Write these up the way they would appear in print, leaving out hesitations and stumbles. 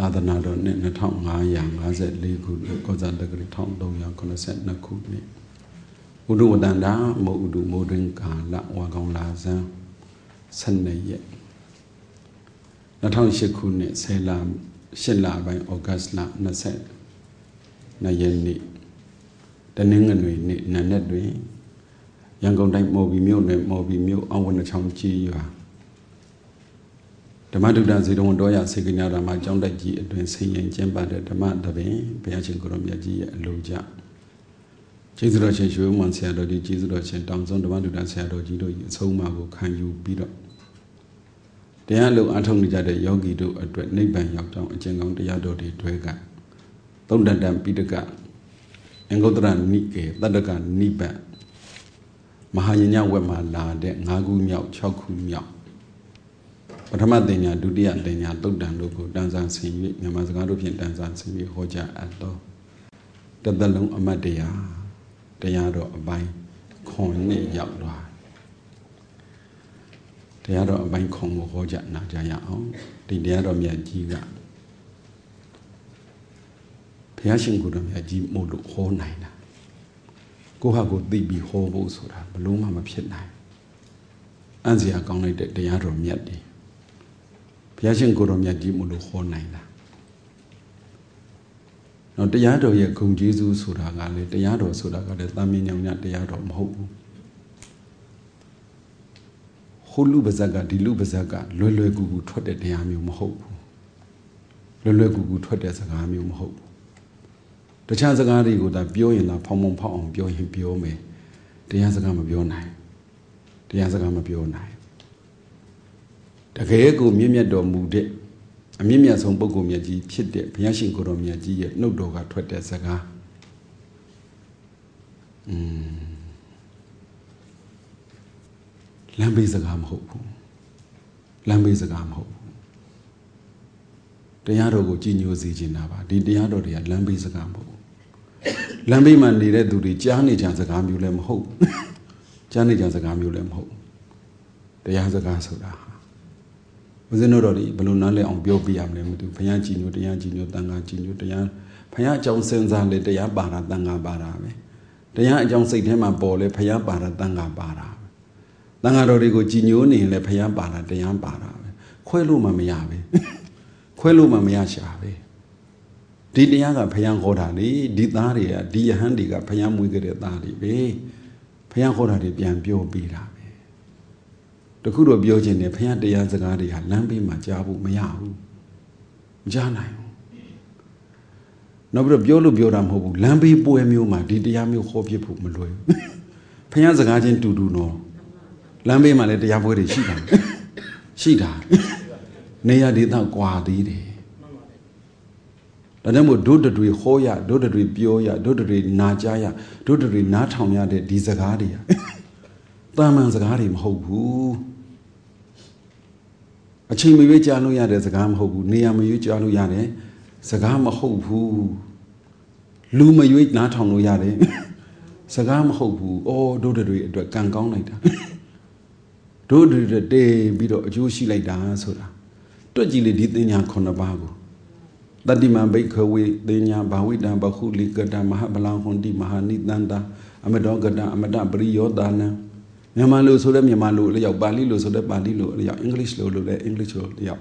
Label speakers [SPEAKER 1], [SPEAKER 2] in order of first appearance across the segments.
[SPEAKER 1] သာသနာတော်နှစ်2554ခုကောဇာတက္ကရာ1382ခုနှစ်ဥဒုဝတ္တန္တာမောဥဒုမိုးတွင်ကာလဝါကောင်လာဇန်12ရက်2008ခုနှစ်10လပိုင်းဩဂတ်လ22ရက်နေ့တနင်္ဂနွေနေ့နံနက်တွင်ရန်ကုန်တိုင်းမော်ဘီမြို့နယ်မော်ဘီမြို့အောင်ဝနချောင်းကြီးရွာဓမ္မဒုဒ္ဒဇေတဝန်တော်ရစေကညာဓမ္မကျောင်းတိုက်ကြီးအတွင်ဆင်ရင်ကျင်းပတဲ့ဓမ္မတပင်ဘုရားရှင်ကိုရောမြတ်ကြီးရဲ့အလိုကြကျေးဇူးတော်ရှင်ရွှေမွန်ဆရာတော်ကြီးကျေးဇူးတော်ရှင်တောင်ဆုံးဓမ္မဒုဒ္ဒဆရာတော်ကြီးတို့ရဲ့အဆုံးအမကိုခံယူပြီးတော့တရားလုံးအထောက်နေကြတဲ့ယောဂီတို့အတွက်နိဗ္ဗာန်ရောက်ကြောင်းအကျင့်ကောင်းတရားတော်တွေတွေကသုံးတတံပိဋကအင်္ဂုတ္တရနိကေတတ္တကနိဗ္ဗာန်မဟာယညဝက်မှာလာတဲ့5ခုမြောက်6ခုမြောက်ပထမတင်ညာဒုတိယတင်ညာသုတ်တံတို့ကိုတန်ဆာဆင်၍မြန်မာစကားတို့ဖြင့်တန်ဆာဆင်၍ဟောကြားအပ်သောတသက်လုံးအမတ်တရားတော်အပိုင်းခွန်နဲ့ရောက်လာတရားတော်အပိုင်းခွန်ကိုဟောကြားနာကြရအောင်ဒီတရားတော်မြတ်ကြီးကဘုရားရှင်ကိုယ်တော်မြတ်ကြီးမို့လို့ဟောနိုင်တာကိုယ့်ဟာကိုယ်သိပြီးဟောဖို့ဆိုတာဘလို့မှမဖြစ်နိုင်အံ့စရာကောင်းလိုက်တဲ့တရားတော်မြတ်တွေဘုရားရှင်ကိုယ်တော်မြတ်ကြီးမို့လို့ဟောနိုင်တာနော်တရားတော်ရဲ့ဂုဏ်ကျေးဇူးဆိုတာကလေတရားတော်ဆိုတာကလည်းတာမင်ညောင်ညတရားတော်မဟုတ်ဘူးဟိုလူပါဇက်ကဒီလူပါဇက်ကလွယ်လွယ်ကူကူထွက်တဲ့တရားမျိုးမဟုတ်ဘူးလွယ်လွယ်ကူကူထွက်တဲ့စကားမျိုးမဟုတ်ဘူးတခြားစကားတွေကိုဒါပြောရင်လားဖောင်းဖောင်းဖောင်းအောင်ပြောရင်ပြောမယ်တရားစကားမပြောနိုင်တရားစကားမပြောနိုင်တကယ်ကိုမြင့်မြတ်တော်မူတဲ့အမြင့်မြတ်ဆုံးပုဂ္ဂိုလ်မြတ်ကြီးဖြစ်တဲ့ဘုရားရှင်ကိုယ်တော်မြတ်ကြီးရဲ့နှုတ်တော်ကထွက်တဲ့စကားလမ်းဘေးစကားမဟုတ်ဘူးလမ်းဘေးစကားမဟုတ်ဘူးတရားတော်ကိုကြည်ညိုစေခြင်းတာပါဒီတရားတော်တွေကလမ်းဘေးစကားမဟုတ်ဘူးလမ်းဘေးမှာနေတဲ့သူတွေကြားနေကြစကားမျိုးလည်းမဟုတ်ကြားနေကြစကားမျိုးလည်းမဟုတ်တရားစကားဆိုတာဦးဇင်းတို့တော်ဒီဘယ်လိုနားလည်အောင်ပြောပြရမလဲမသိဘူးဘုရားကြည်ညိုတရားကြည်ညိုတန်ခါကြည်ညိုတရားဘုရားအကြောင်းစဉ်းစားလေတရားပါတာတန်ခါပါတာပဲတရားအကြောင်းစိတ်ထဲမှာပေါ်လေဘုရားပါတာတန်ခါပါတာတန်ခါတော်တွေကိုကြည်ညိုနေရင်လေဘုရားပါတာတရားပါတာပဲခွဲလို့မှမရပဲခွဲလို့မှမရရှာပဲဒီတရားကဘုရားဟောတာလေဒီသားတွေကဒီယဟန်တွေကဘုရားမွေးခဲ့တဲ့သားတွေပဲဘုရားဟောတာတွေပြန်ပြောပေးတာပဲတခုတော့ပြောခြင်းနဲ့ဘုရားတရားစကားတွေဟာလမ်းဘေးမှာကြားဖို့မရဘူးမကြားနိုင်ဘူးနောက်ပြီးတော့ပြောတာမဟုတ်ဘူးလမ်းဘေးပွဲမျိုးမှာဒီတရားမျိုးဟောပြဖို့မလွယ်ဘူးဘုရားစကားချင်းတူတော့လမ်းဘေးမှာလည်းတရားပွဲတွေရှိတာနေရာဒေသကွာသေးတယ်ဒါကြောင့်မို့ဒုတတွေဟောရဒုတတွေပြောရဒုတတွေနာကြားရဒုတတွေနားထောင်ရတဲ့ဒီစကားတွေကတာမန်စကားတွေမဟုတ်ဘူးအချိန်မရွေးကြားလို့ရတဲ့စကားမဟုတ်ဘူးနေရာမရွေးကြားလို့ရတဲ့စကားမဟုတ်ဘူးလူမရွေးနားထောင်လို့ရတယ်စကားမဟုတ်ဘူးအော်ဒုတတွေအတွက်ကံကောင်းလိုက်တာဒုတတွေတေးပြီးတော့အကျိုးရှိလိုက်တာဆိုတာတွက်ကြည့်လေဒီသင်ညာ9ပါးကိုတတိမဘိခဝေသင်ညာဘာဝိတံဘခုလိကတမဟာဗလံဟွန်တိမဟာနိတန္တာအမတောကတအမတပရိယောတာနံမြန်မာလိုဆိုတဲ့မြန်မာလိုလျောက်ပါဠိလိုဆိုတဲ့ပါဠိလိုလျောက်အင်္ဂလိပ်လိုလည်းအင်္ဂလိပ်လိုလျောက်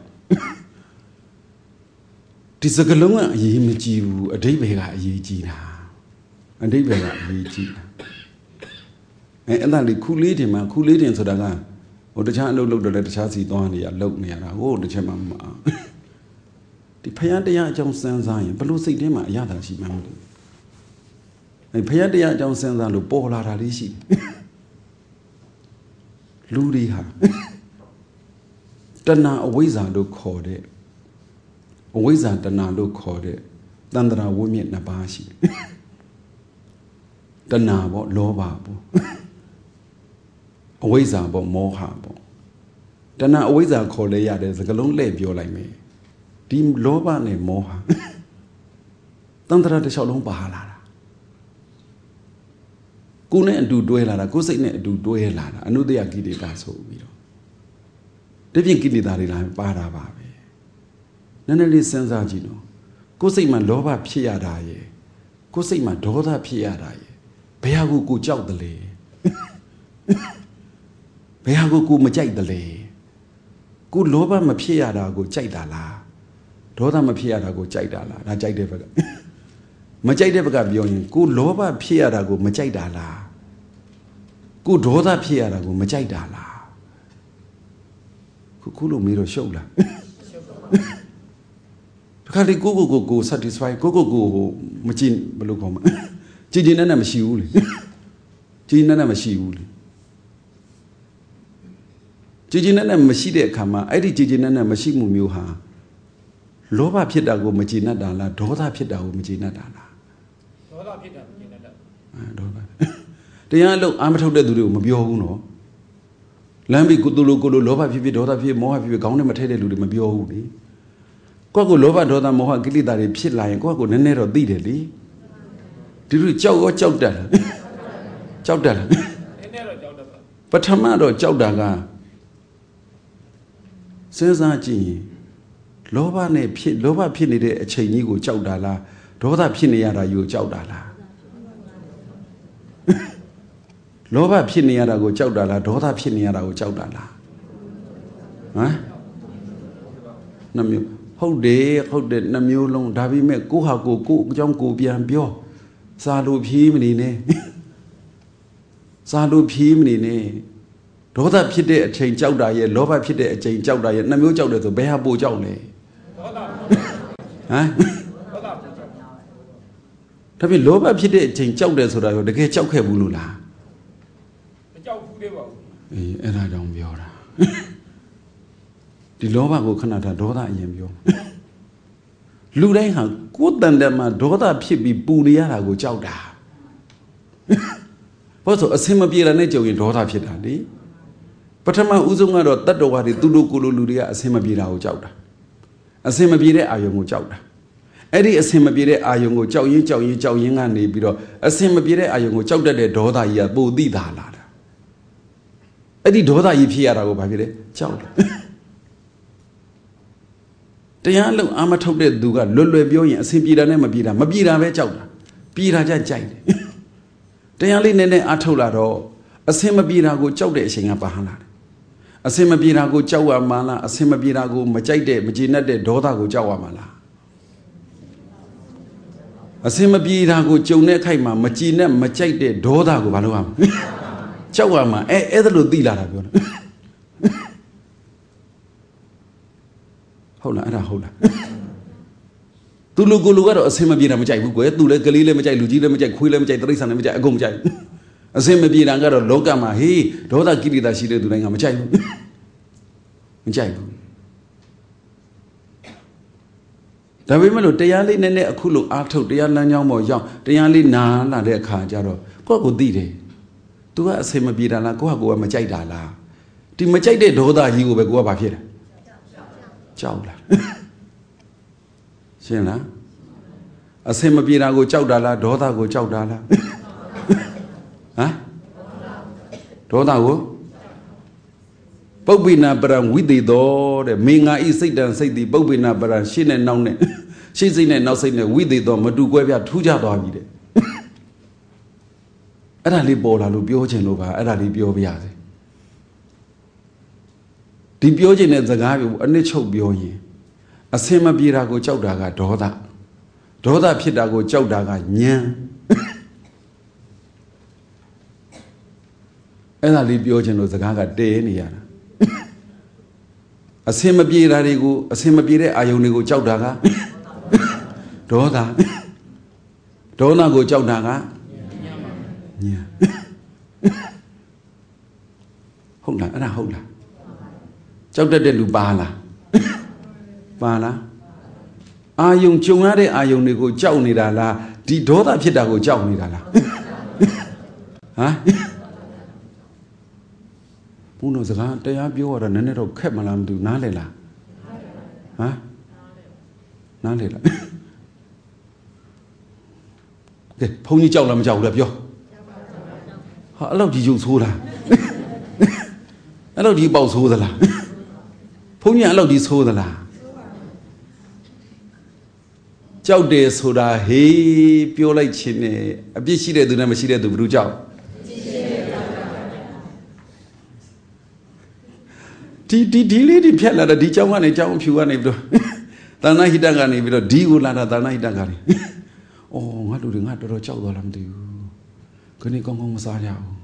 [SPEAKER 1] ဒီစကားလုံးကအရေးမကြီးဘူးအဓိပ္ပာယ်ကအရေးကြီးတာအဓိပ္ပာယ်ကအရေးကြီးတာအဲ့ဒါလေခုလေးတင်ဆိုတာကဟိုတခြားအလုပ်လုပ်တော့လည်းတခြားစီသွားနေရလုပ်နေရတာဟိုတစ်ချက်မှမအောင်ဒီဖယားတရားအကြောင်းစဉ်းစားရင်ဘလို့စိတ်ထဲမှာအရသာရှိမှမလို့အဲ့ဖယားတရားအကြောင်းစဉ်းစားလို့ပေါ်လာတာလေးရှိလူတွေဟာတဏှာအဝိဇ္ဇာလို့ခေါ်တဲ့အဝိဇ္ဇာတဏှာလို့ခေါ်တဲ့တန္တရာဝိမြင့်နှစ်ပါးရှိတဏှာပေါ့လောဘပေါ့အဝိဇ္ဇာပေါ့မောဟပေါ့တဏှာအဝိဇ္ဇာခေါ်လဲရတယ်စကလုံးလှည့်ပြောလိုက်မယ်ဒီလောဘနဲ့မောဟတန္တရာတစ်လျှောက်လုံးပါလာတာကိုယ်နဲ့အတူတွဲလာတာကိုယ်စိတ်နဲ့အတူတွဲလာတာအနုတ္တယကိလေသာဆိုပြီးတော့ဒီပြင်ကိလေသာတွေလာပါတာပါပဲနည်းနည်းလေးစဉ်းစားကြည့်နော်ကိုယ်စိတ်မှာလောဘဖြစ်ရတာရဲ့ကိုယ်စိတ်မှာဒေါသဖြစ်ရတာရဲ့ဘယ်ဟာကိုကြောက်တယ်လဲဘယ်ဟာကိုမကြိုက်တယ်လဲကိုလောဘမဖြစ်ရတာကိုကြိုက်တာလားဒေါသမဖြစ်ရတာကိုကြိုက်တာလားဒါကြိုက်တဲ့ဘက်ကမကြိုက်တဲ့ဘက်ကပြောရင်ကိုလောဘဖြစ်ရတာကိုမကြိုက်တာလားကိုဒေါသဖြစ်ရတာကိုမကြိုက်တာလားခုလိုမေးတော့ရှုပ်လားတခါလေကို satisfy ကိုမကြည့်ဘယ်လိုခေါ်မလဲကြည်နဲ့မရှိဘူးလေကြည်နဲ့မရှိဘူးလေကြည်နဲ့မရှိတဲ့အခါမှာအဲ့ဒီကြည်နဲ့မရှိမှုမျိုးဟာလောဘဖြစ်တာကိုမကြည်နဲ့တာလားဒေါသဖြစ်တာကိုမကြည်နဲ့တာလားဒေါသဖြစ်တာမကြည်နဲ့တာဒေါသတရားအလုပ်အာမထုတ်တဲ့သူတွေကိုမပြောဘူးနော်လမ်းပြီးကိုလိုလောဘဖြစ်ဒေါသဖြစ်မောဟဖြစ်ခေါင်းနဲ့မထဲတဲ့လူတွေမပြောဘူးလေကိုလောဘဒေါသမောဟကိလေသာတွေဖြစ်လာရင်ကိုနည်းနည်းတော့သိတယ်လေဒီလိုကြောက်တတ်လားကြောက်တတ်လားနည်းနည်းတော့ကြောက်တတ်ပါပထမတော့ကြောက်တာကစဉ်းစားကြည့်ရင်လောဘဖြစ်နေတဲ့အချိန်ကြီးကိုကြောက်တာလားဒေါသဖြစ်နေရတာယူကြောက်တာလားလောဘဖြစ်နေရတာကိုကြောက်တာလားဒေါသဖြစ်နေရတာကိုကြောက်တာလားဟမ်နှမျိုးဟုတ်တယ်နှမျိုးလုံးဒါပေမဲ့ကိုဟာကိုအကြောင်းကိုပြန်ပြောစာလို့ဖြီးမနေနဲ့စာလို့ဖြီးမနေနဲ့ဒေါသဖြစ်တဲ့အချိန်ကြောက်တာရဲ့လောဘဖြစ်တဲ့အချိန်ကြောက်တာရဲ့နှမျိုးကြောက်တယ်ဆိုဘယ်ဟာပိုကြောက်လဲဒေါသဟမ်ဒါပြင်လောဘဖြစ်တဲ့အချိန်ကြောက်တယ်ဆိုတာရောတကယ်ကြောက်ခဲ့ဘူးလို့လားမကြောက်ဘူးသေးပါဘူးအေးအဲ့ဒါကြောင့်ပြောတာဒီလောဘကိုခဏထားဒေါသအရင်ပြောလူတိုင်းဟာကိုယ်တန်တယ်မှာဒေါသဖြစ်ပြီးပူနေရတာကိုကြောက်တာဘာလို့အစင်မပြေတာနဲ့ကြုံရင်ဒေါသဖြစ်တာလေပထမဦးဆုံးကတော့တတ္တဝါတွေသူတို့ကိုလိုလူတွေကအစင်မပြေတာကိုကြောက်တာအစင်မပြေတဲ့အာယုံကိုကြောက်တာအဲ့ဒီအစင်မပြေတဲ့အာယုံကိုကြောက်ရင်ကနေပြီးတော့အစင်မပြေတဲ့အာယုံကိုကြောက်တတ်တဲ့ဒေါသကြီးကပိုသိတာလာတာအဲ့ဒီဒေါသကြီးဖြစ်ရတာကိုဘာဖြစ်လဲကြောက်တယ်တရားလုံးအာမထုတ်တဲ့သူကလွယ်ပြောရင်အစင်ပြေတာနဲ့မပြေတာပဲကြောက်တာပြေတာကြကြိုက်တယ်တရားလေးနည်းနည်းအားထုတ်လာတော့အစင်မပြေတာကိုကြောက်တဲ့အချိန်ကပါဟန်းလာတယ်အစင်မပြေတာကိုကြောက်ရမှာလားအစင်မပြေတာကိုမကြိုက်တဲ့မကျေနပ်တဲ့ဒေါသကိုကြောက်ရမှာလားအစင်မပြေတာကိုကြုံတဲ့အခိုက်မှာမကျေနပ်မကြိုက်တဲ့ဒေါသကိုဘာလို့ရမှာကြောက်ရမှာအဲ့ဒါလို့သိလာတာပြောတာဟုတ်လားအဲ့ဒါဟုတ်လားသူလူကိုလူကတော့အစင်မပြေတာမကြိုက်ဘူးကွယ်သူလည်းကလေးလည်းမကြိုက်လူကြီးလည်းမကြိုက်ခွေးလည်းမကြိုက်တိရစ္ဆာန်လည်းမကြိုက်အကုန်မကြိုက်အစင်မပြေတာကတော့လောကမှာဟေးဒေါသကိလေသာရှိတဲ့သူတိုင်းကမကြိုက်ဘူးမကြိုက်ဘူးဒါပေမဲ့လို့တရားလေးနည်းနည်းအခုလိုအားထုတ်တရားလမ်းကြောင်းပေါ်ရောက်တရားလေးနားလာတဲ့အခါကျတော့ကိုသိတယ်သူကအစင်မပြေတာလားကိုကမကြိုက်တာလားဒီမကြိုက်တဲ့ဒေါသကြီးကိုပဲကိုကဘာဖြစ်လဲကြောက်လားရှင်းလားအစင်မပြေတာကိုကြောက်တာလားဒေါသကိုကြောက်တာလားဟမ်ဒေါသကိုပုပ္ပိနာပရံဝိသေသောတဲ့မေငါဤစိတ်တံစိတ်သည်ပုပ္ပိနာပရံရှေ့နဲ့နောက်နဲ့ရှေ့စိတ်နဲ့နောက်စိတ်နဲ့ဝိသေသောမတူကွဲပြားထူးခြားသွားပြီတဲ့အဲ့ဒါလေးပေါ်လာလို့ပြောချင်လို့ပါအဲ့ဒါလေးပြောပြရစေဒီပြောချင်တဲ့စကားကိုအနစ်ချုပ်ပြောရင်အစင်မပြေတာကိုကြောက်တာကဒေါသဖြစ်တာကိုကြောက်တာကဉာဏ်အဲ့ဒါလေးပြောချင်လို့စကားကတဲနေရတာအစင်မပြေတာတွေကိုအစင်မပြေတဲ့အာယုန်တွေကိုကြောက်တာကဒေါသကိုကြောက်တာကဉာဏ်ဟုတ်လားအဲ့ဒါဟုတ်လားကြောက်တတ်တဲ့လူပါလားအာယုံကြုံရတဲ့အာယုံတွေကိုကြောက်နေတာလားဒီဒေါသဖြစ်တာကိုကြောက်နေတာလားဟမ်ဘုန်းတော်စကားတရားပြောရတာနည်းနည်းတော့ခက်မလားမသိဘူးနားလည်လားဟမ်နားလည်လားကဲဘုန်းကြီးကြောက်လားမကြောက်ဘူးလားပြောဟာအဲ့လောက်ဒီရုပ်ဆိုးလားအဲ့လောက်ဒီပေါက်ဆိုးသလားဘုန်းကြီးအဲ့လောက်ဒီဆိုးသလားကြောက်တယ်ဆိုတာဟေးပြောလိုက်ခြင်းနဲ့အပြစ်ရှိတဲ့သူနဲ့မရှိတဲ့သူဘယ်သူကြောက်ဒီလေးဒီဖြတ်လာတာဒီကြောင်းကနေကြောင်းဖြူကနေပြီးတော့သာနာဟိတကနေပြီးတော့ဒီကိုလာတာသာနာဟိတကနေအော်ငါတို့တွေငါတော်တော်ကြောက်သွားလားမသိဘူးခဏကောင်းကောင်းမစားကြဘူး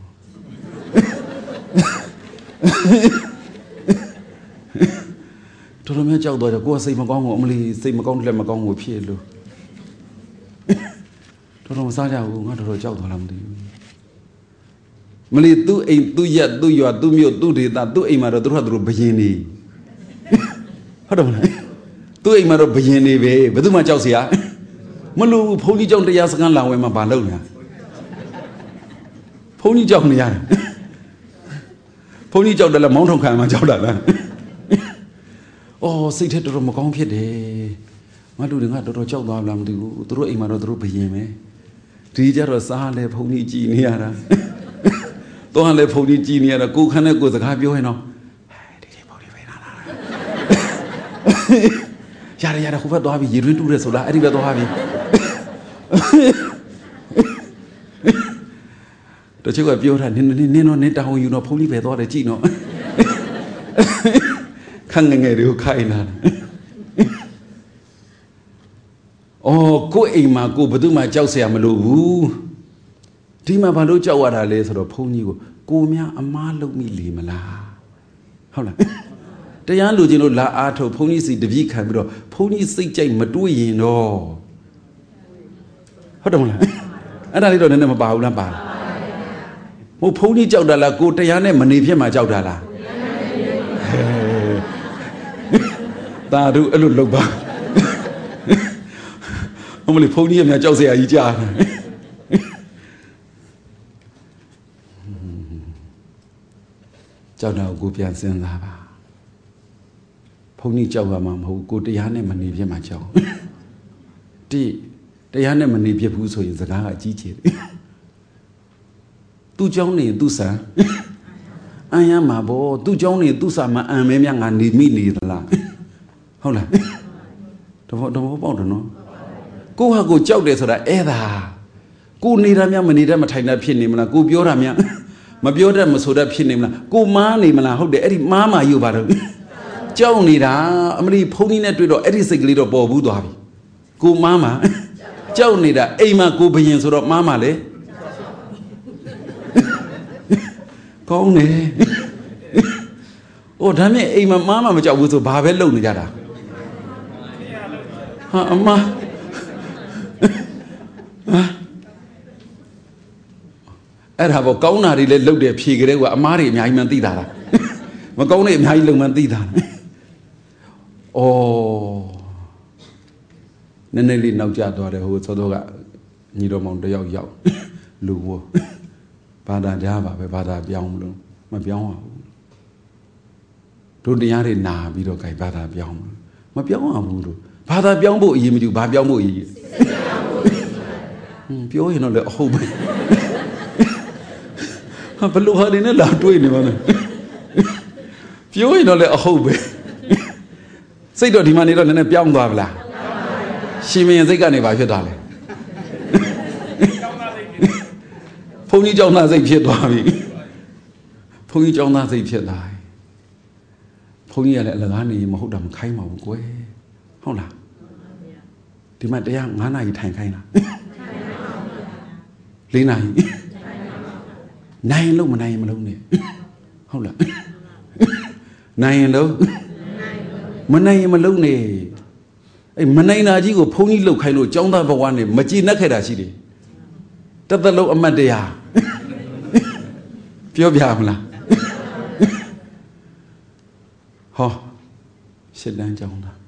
[SPEAKER 1] တော်တော်များကြောက်သွားကြကိုယ်စိတ်မကောင်းဘူးအမလီစိတ်မကောင်းလက်မကောင်းကိုဖြစ်လို့တော်တော်မစားကြဘူးငါတော်တော်ကြောက်သွားလားမသိဘူးမလီသူ့အိမ်သူ့ရက်သူ့ရွာသူ့မြို့သူ့ဒေသသူ့အိမ်မှာတော့သူတို့ဘယင်နေဟုတ်တယ်မလားသူ့အိမ်မှာတော့ဘယင်နေပဲဘယ်သူမှကြောက်เสียမလို့ဘုန်းကြီးကြောင့်တရားစခန်းလာဝဲမှာဘာလုပ်နေဘုန်းကြီးကြောက်နေရတယ်ဘုန်းကြီးကြောက်တယ်လားမောင်းထုံခံမှာကြောက်တာလားအော်စိတ်ထဲတော်တော်မကောင်းဖြစ်တယ်ငါတို့တွေကတော်တော်ကြောက်သွားလားမသိဘူးသူတို့အိမ်မှာတော့သူတို့ဘယင်ပဲဒီကြတော့စားလဲဘုန်းကြီးကြည်နေရတာတော့လည်းဘုန်းကြီးကြည်နေရတာကိုခန်းနဲ့ကိုစကားပြောရင်တော့ဒီဘုန်းကြီးပဲလာရတယ်ဟိုဘက်သွားပြီရေတွင်းတူးတယ်ဆိုလားအဲ့ဒီဘက်သွားပြီတချို့ကပြောတာနင်းတော့နင်းတောင်းယူတော့ဘုန်းကြီးပဲသွားတယ်ကြည်နော်ခန့်ငယ်တွေကိုခိုင်းလာအော်ကိုအိမ်မှာကိုဘယ်သူမှကြောက်เสียမလို့ဘူးဒီမှာဘာလို့ကြောက်ရတာလဲဆိုတော့ဘုန်းကြီးကိုများအမားလုံးမိလေမလားဟုတ်လားတရားလူချင်းလို့လာအားထုတ်ဘုန်းကြီးစီတပည့်ခံပြီးတော့ဘုန်းကြီးစိတ်ကြိုက်မတွေးရင်တော့ဟုတ်တယ်မလားအဲ့ဒါလေးတော့နည်းနည်းမပါဘူးလားပါဟိုဘုန်းကြီးကြောက်တာလားကိုတရားနဲ့မနေဖြစ်မှာကြောက်တာလားတာတို့အဲ့လိုလုပ်ပါမလေးဘုန်းကြီးကများကြောက်စရာကြီးကြားတယ်ကြောက်တာကိုပြန်စဉ်းစားပါဘုန်းကြီးကြောက်ရမှာမဟုတ်ကိုတရားနဲ့မနေဖြစ်မှာကြောက်တရားနဲ့မနေဖြစ်ဘူးဆိုရင်စကားကအကြီးကျယ်တယ်သူ့เจ้าနေသူ့ဆံအန်ရမှာဘောသူ့เจ้าနေသူ့ဆံမအန်မဲမြငါနေမိနေသလားဟုတ်လားတဘောပေါက်တယ်နော်ကိုဟာကိုကြောက်တယ်ဆိုတာအဲ့ဒါကိုနေတာများမနေတတ်မထိုင်တတ်ဖြစ်နေမလားကိုပြောတာများမပြောတတ်မဆိုတတ်ဖြစ်နေမလားကိုမားနေမလားဟုတ်တယ်အဲ့ဒီမားမာယူပါတော့ကြောက်နေတာအမလီဖုန်းကြီးနဲ့တွေ့တော့အဲ့ဒီစိတ်ကလေးတော့ပေါ်ဘူးသွားပြီကိုမားမာကြောက်နေတာအိမ်မှာကိုဘယင်ဆိုတော့မားမာလေကောင်းတယ်အိုးဒါနဲ့အိမ်မှာမားမာမကြောက်ဘူးဆိုဘာပဲလုပ်နေကြတာဟာအမအဲ့ဒါပေါ့ကောင်းတာတွေလည်းလုပ်တယ်ဖြေကြတဲ့ကအမားတွေအများကြီးမှသိတာလားမကောင်းတဲ့အများကြီးလုံမှသိတာဩနည်းနည်းလေးနောက်ကျသွားတယ်ဟိုသောတော့ကညီတော်မောင်တယောက်ရောက်လူဝဘာသာကြားပါပဲဘာသာပြောင်းမလို့မပြောင်းပါဘူးတို့တရားတွေနာပြီးတော့ gain ဘာသာပြောင်းမပြောင်းအောင်ဘူးတို့ဘာသာပြောင်းဖို့အရေးမကြီးဘာပြောင်းဖို့အရေးပြောရင်တော့လည်းအဟုတ်ပဲဟာဘလို့ဟာနေနဲ့လာတွေးနေပါနဲ့ပြောရင်တော့လည်းအဟုတ်ပဲစိတ်တော့ဒီမှာနေတော့နည်းနည်းပြောင်းသွားဗလားရှင်မင်းစိတ်ကနေပါဖြစ်သွားလဲဘုန်းကြီးကျောင်းသားစိတ်ဖြစ်သွားပြီဘုန်းကြီးကျောင်းသားစိတ်ဖြစ်သွားဘုန်းကြီးကလည်းအလကားနေမဟုတ်တာမခိုင်းပါဘူးကွယ်ဟုတ်လားဒီမှာတရား9နာရီထိုင်ခိုင်းတာ4နာရီနိုင်လို့မနိုင်မလုံးနဲ့ဟုတ်လားနိုင်ရင်လုံးမနိုင်ရင်မလုံးနဲ့အဲ့မနိုင်တာကြီးကိုဘုန်းကြီးလှုပ်ခိုင်းလို့ကျောင်းသားဘဝနဲ့မကြည်နှက်ခဲ့တာရှိတယ်တသက်လုံးအမတ်တရားပြောပြမလားဟောရှစ်တန်းကျောင်းသား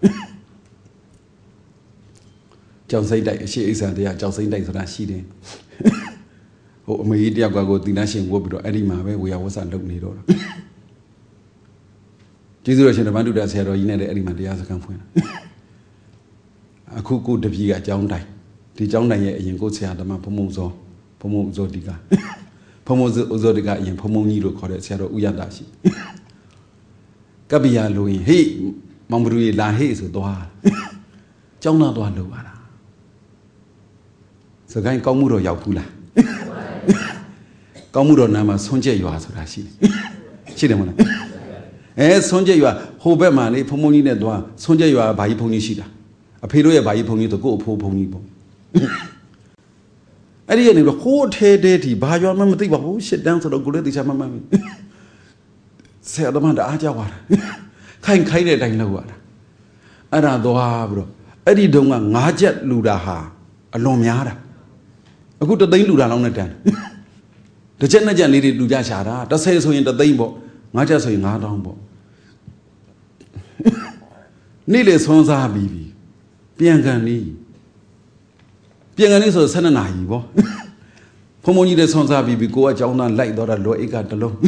[SPEAKER 1] ကျောင်းစိတ်တိုက်အရှိအိဆန်တရားကျောင်းစိတ်တိုက်ဆိုတာရှိတယ်ဟိုအမေကြီးတယောက်ကကိုသီလရှင်ဝတ်ပြီးတော့အဲ့ဒီမှာပဲဝေယဝဆလုပ်နေတော့ကျေးဇူးတော်ရှင်ဓမ္မတုဒ္ဒဆရာတော်ကြီးနဲ့လည်းအဲ့ဒီမှာတရားစခန်းဖွင့်တာအခုကိုတပည့်ကကျောင်းတိုင်ဒီကျောင်းတိုင်ရဲ့အရင်ကိုဆရာဓမ္မဘုံဇောတိကဘုံဇောတိကအရင်ဘုံကြီးလို့ခေါ်တဲ့ဆရာတော်ဥယျတာရှိကပ္ပိယလိုရင်ဟေ့မောင်ဘလူကြီးလာဟေ့ဆိုသွားကျောင်းသားသွားလို့ပါလား Sagai Komuro Yapula. Komuro Nama Sonja Yuasurashi. Chidamona. Sonja you are Hobemani, Pomoni Nedwa, Sonja you are by Ponishida. A Pedoya by Pony to go po Ponibo. At the end of the whole day, by your mamma, who sit down to the good lady, mamma. Say the man, the Ajawa. Kind I know what. And I do abro. Eddie Donga, Najet Ludaha, a Lomiara. A good day Luda on the den. The general needed Lujashara, the says so in the Daybo, Naja so in Adambo. Nearly Sonza Bibi. Piangani. Piangani so Sananaibo. Pomoni de Sonza Bibi go at Jona like Dora Loiga the low.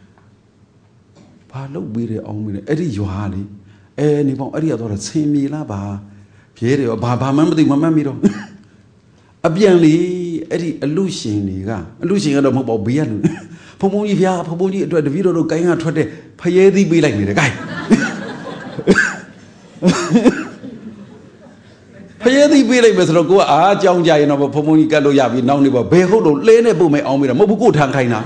[SPEAKER 1] Palo be the only Eddie Johali. Any one Eddie or same me laba. Pierre or Baba Mamma di Mamma Miro. A Bianli Eddie a Lucian, a Lucian at a mobile Bian. Pomoni Via, Pomoni to the video of Gaina Trotte, Payedi be like me, the guy. Payedi be like Mr. Go, ah, John Jay and of Pomoni Galo Yabi, now never Behold, Lene Bume on with a Mobu Tankaina.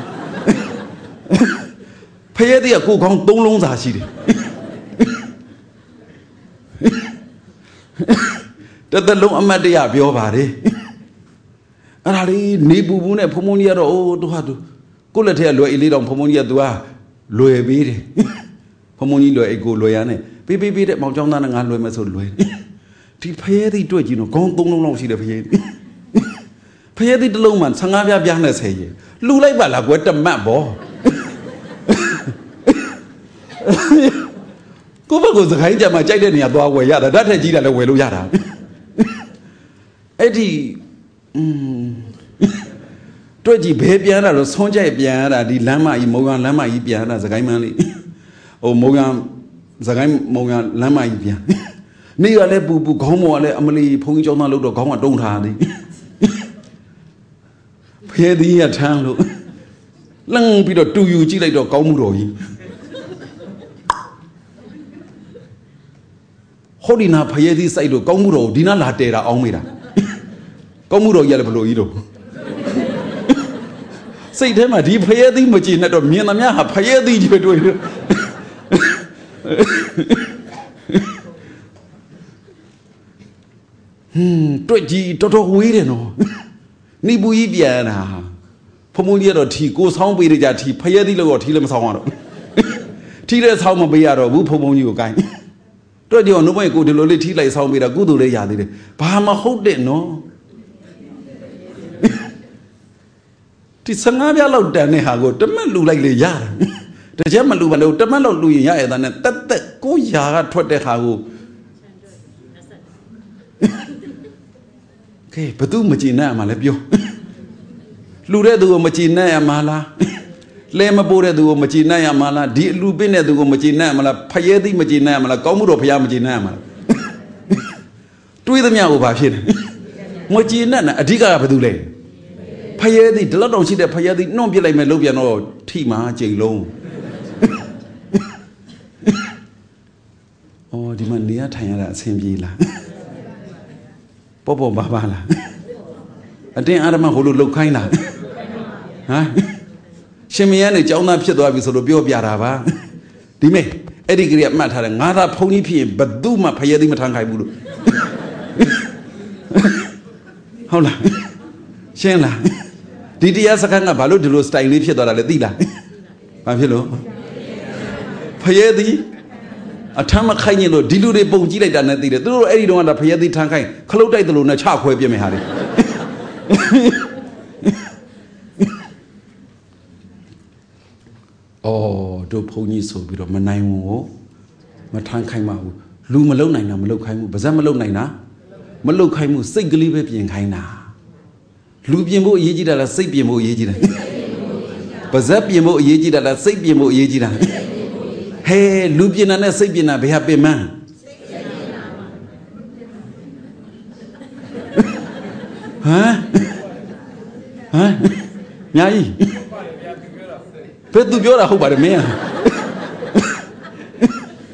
[SPEAKER 1] Payedi a cook on Dolons are she. That the long Amadia be over it. And I Nibu and Pomonia oh, to have to go let her loy lead on Pomonia Dua, Loy Bede. Pomoni loy go loyane. Baby beat at Mount John and Loy Maso Loy. Ti Payedi do it, you know, gone long she the Payedi. Payedi the Loman, Sangavia Biana say, Lula Bala, what the map ball. Go goes the Haja, my jacket near Boaway Yada, that had Gila Welu Yada. Eddie. Toji Babiana, Sonja Biana, the Lama, Mogan Lama Ibiana, Zagamani, or Mogan Zagam Mogan Lama Ibia. Near Lebu, Gomo, Emily, Ponjona Lodo, Goma, don't hardy. Pay the year town. Long bit of 2 UG like Gomuro. Holding up Payedi side of Gomuro, Dina Latera Omira. Gomuro Yellow. Say them a deep Payedi machine at Mianamia, Payedi, you do it. Toji Toto Wideno Nibu Ibiana Pomonia or tea goes home with the tea, Payedi or Tilam Sawano. Tilas how Mabiaro, Wupomonio guy. Told you no way go to Lolity like how with a good lady. Bahama hold it no. Tisangavia low Danehago, the man look like the yard. The German Lubano, the man of Louis Yard, and that go yard toward the Hago. Okay, but do Machina Malabio. Lure do Machina Mala. Lema Bore do Machina Mala, Di Lubine do Machina Mala, Payedi Machina Mala, Comuro Payamachina Mala. Two of them Yahoo Machina, a digger Padule. Payedi, the lot of shit that Payedi, no be like Melobiano, Tima, J. Low. Oh, the man near Tayana, same Yila. Popo Babala. I think Adama Hulu Lokaina. Huh? Shemian, Jona Pido, so the Bio Biarava. Dime, Eddie Griat Matter, and Nada Pony P, but do my Payedi Matangai Bulu. Hola. Shena. Did he ask a kind of Balu to style if you don't let it? Pavilo Payedi a Tamakano, Dilude Bongi than the do any don't want to Payedi Tankai, Clota the Luna Chalk, where you may have it. Oh, do pony so bit of Manai Matankai Lumalona, Malokaimu, Bazamalona, Malokaimu, Sigli Baby Kaina. Lubiemo Yejida, Sabiemo Yejida. Bazabiemo Yejida, Sabiemo Yejida. Hey, Lubiana Sabiana, be happy man. Huh? Huh? Yai. Pet to Biora, hope by the mayor.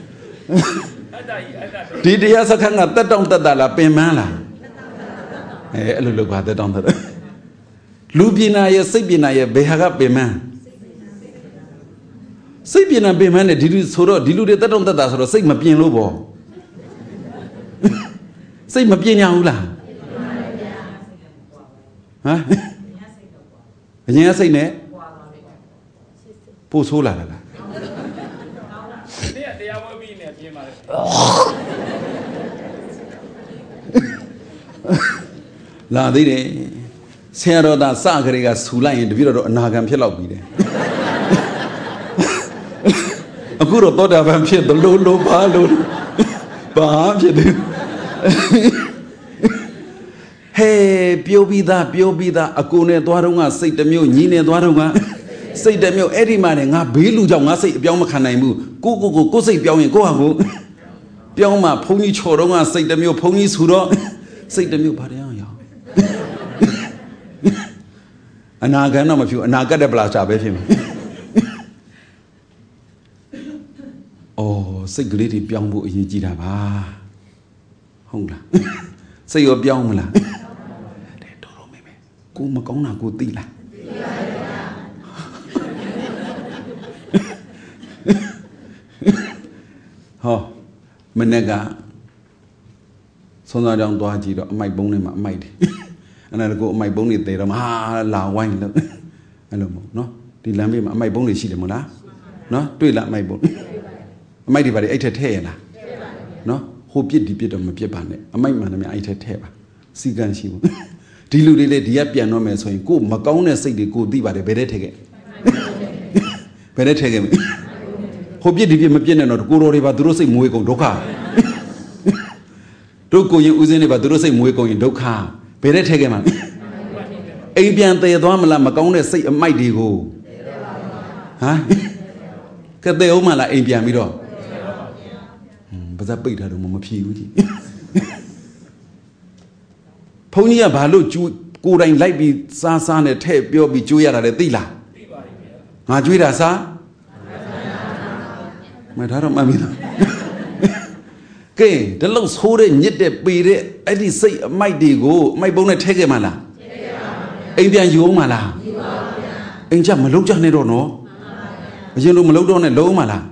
[SPEAKER 1] Did he ask a kind of that down the Dala Pemala? look at the down there. Lubina, Sabina, Behaga Beman. Sabina Beman, did you so deluded that on the dust or Sigma Pien Lobo? Sigma Pienula. Huh? Yes, I know. Posola. La de Sierra da Sagriga Sula in the Viro Nagam Pilobi. A good thought of him, the low palo. Hey, Piobida, Acune Dwarunga, say the mule, Nine Dwarunga, say the mule, Eddie Manning, a Bilu Janga, say Biomacanamu, go say Biom, go. Bioma, Pony Choronga, say the mule, ponies who say the mule Paria. And I got number few, and I got a blast up with him. Oh, say greedy Biombo in Jiraba. Hongla. Say your Biomla. Go Macona, go Dila. Oh, Menega. So I don't do my bone in my might. And I go my bone is there. La wine. No, the lamb, my bone is she mona. No, do you like my bone? Mighty by the 8 hair. No, hope you dip on my piano. I might man, I ate hair. See, gun she. Deluded the piano man so go Macona say they go deep by the better take it. Better take him. Hope you dip my piano or go over to say Muego Doka. Don't go using about to say Muego in Doka. Better take him. Abian the Domala Macona say a mighty go. Huh? Cut the Omala Abian Mido. But that bait had a moment. Pony a balo, good and light be Sasan a tape, you'll be Julia at a dealer. Majuida, sir? My daughter, mammy. Okay, the lows hold it, yet they beat it. I did say, my dear go, my bonnet take a mala. Abian you, mala. Ain't just Maluja, no. You know Malodon and low mala.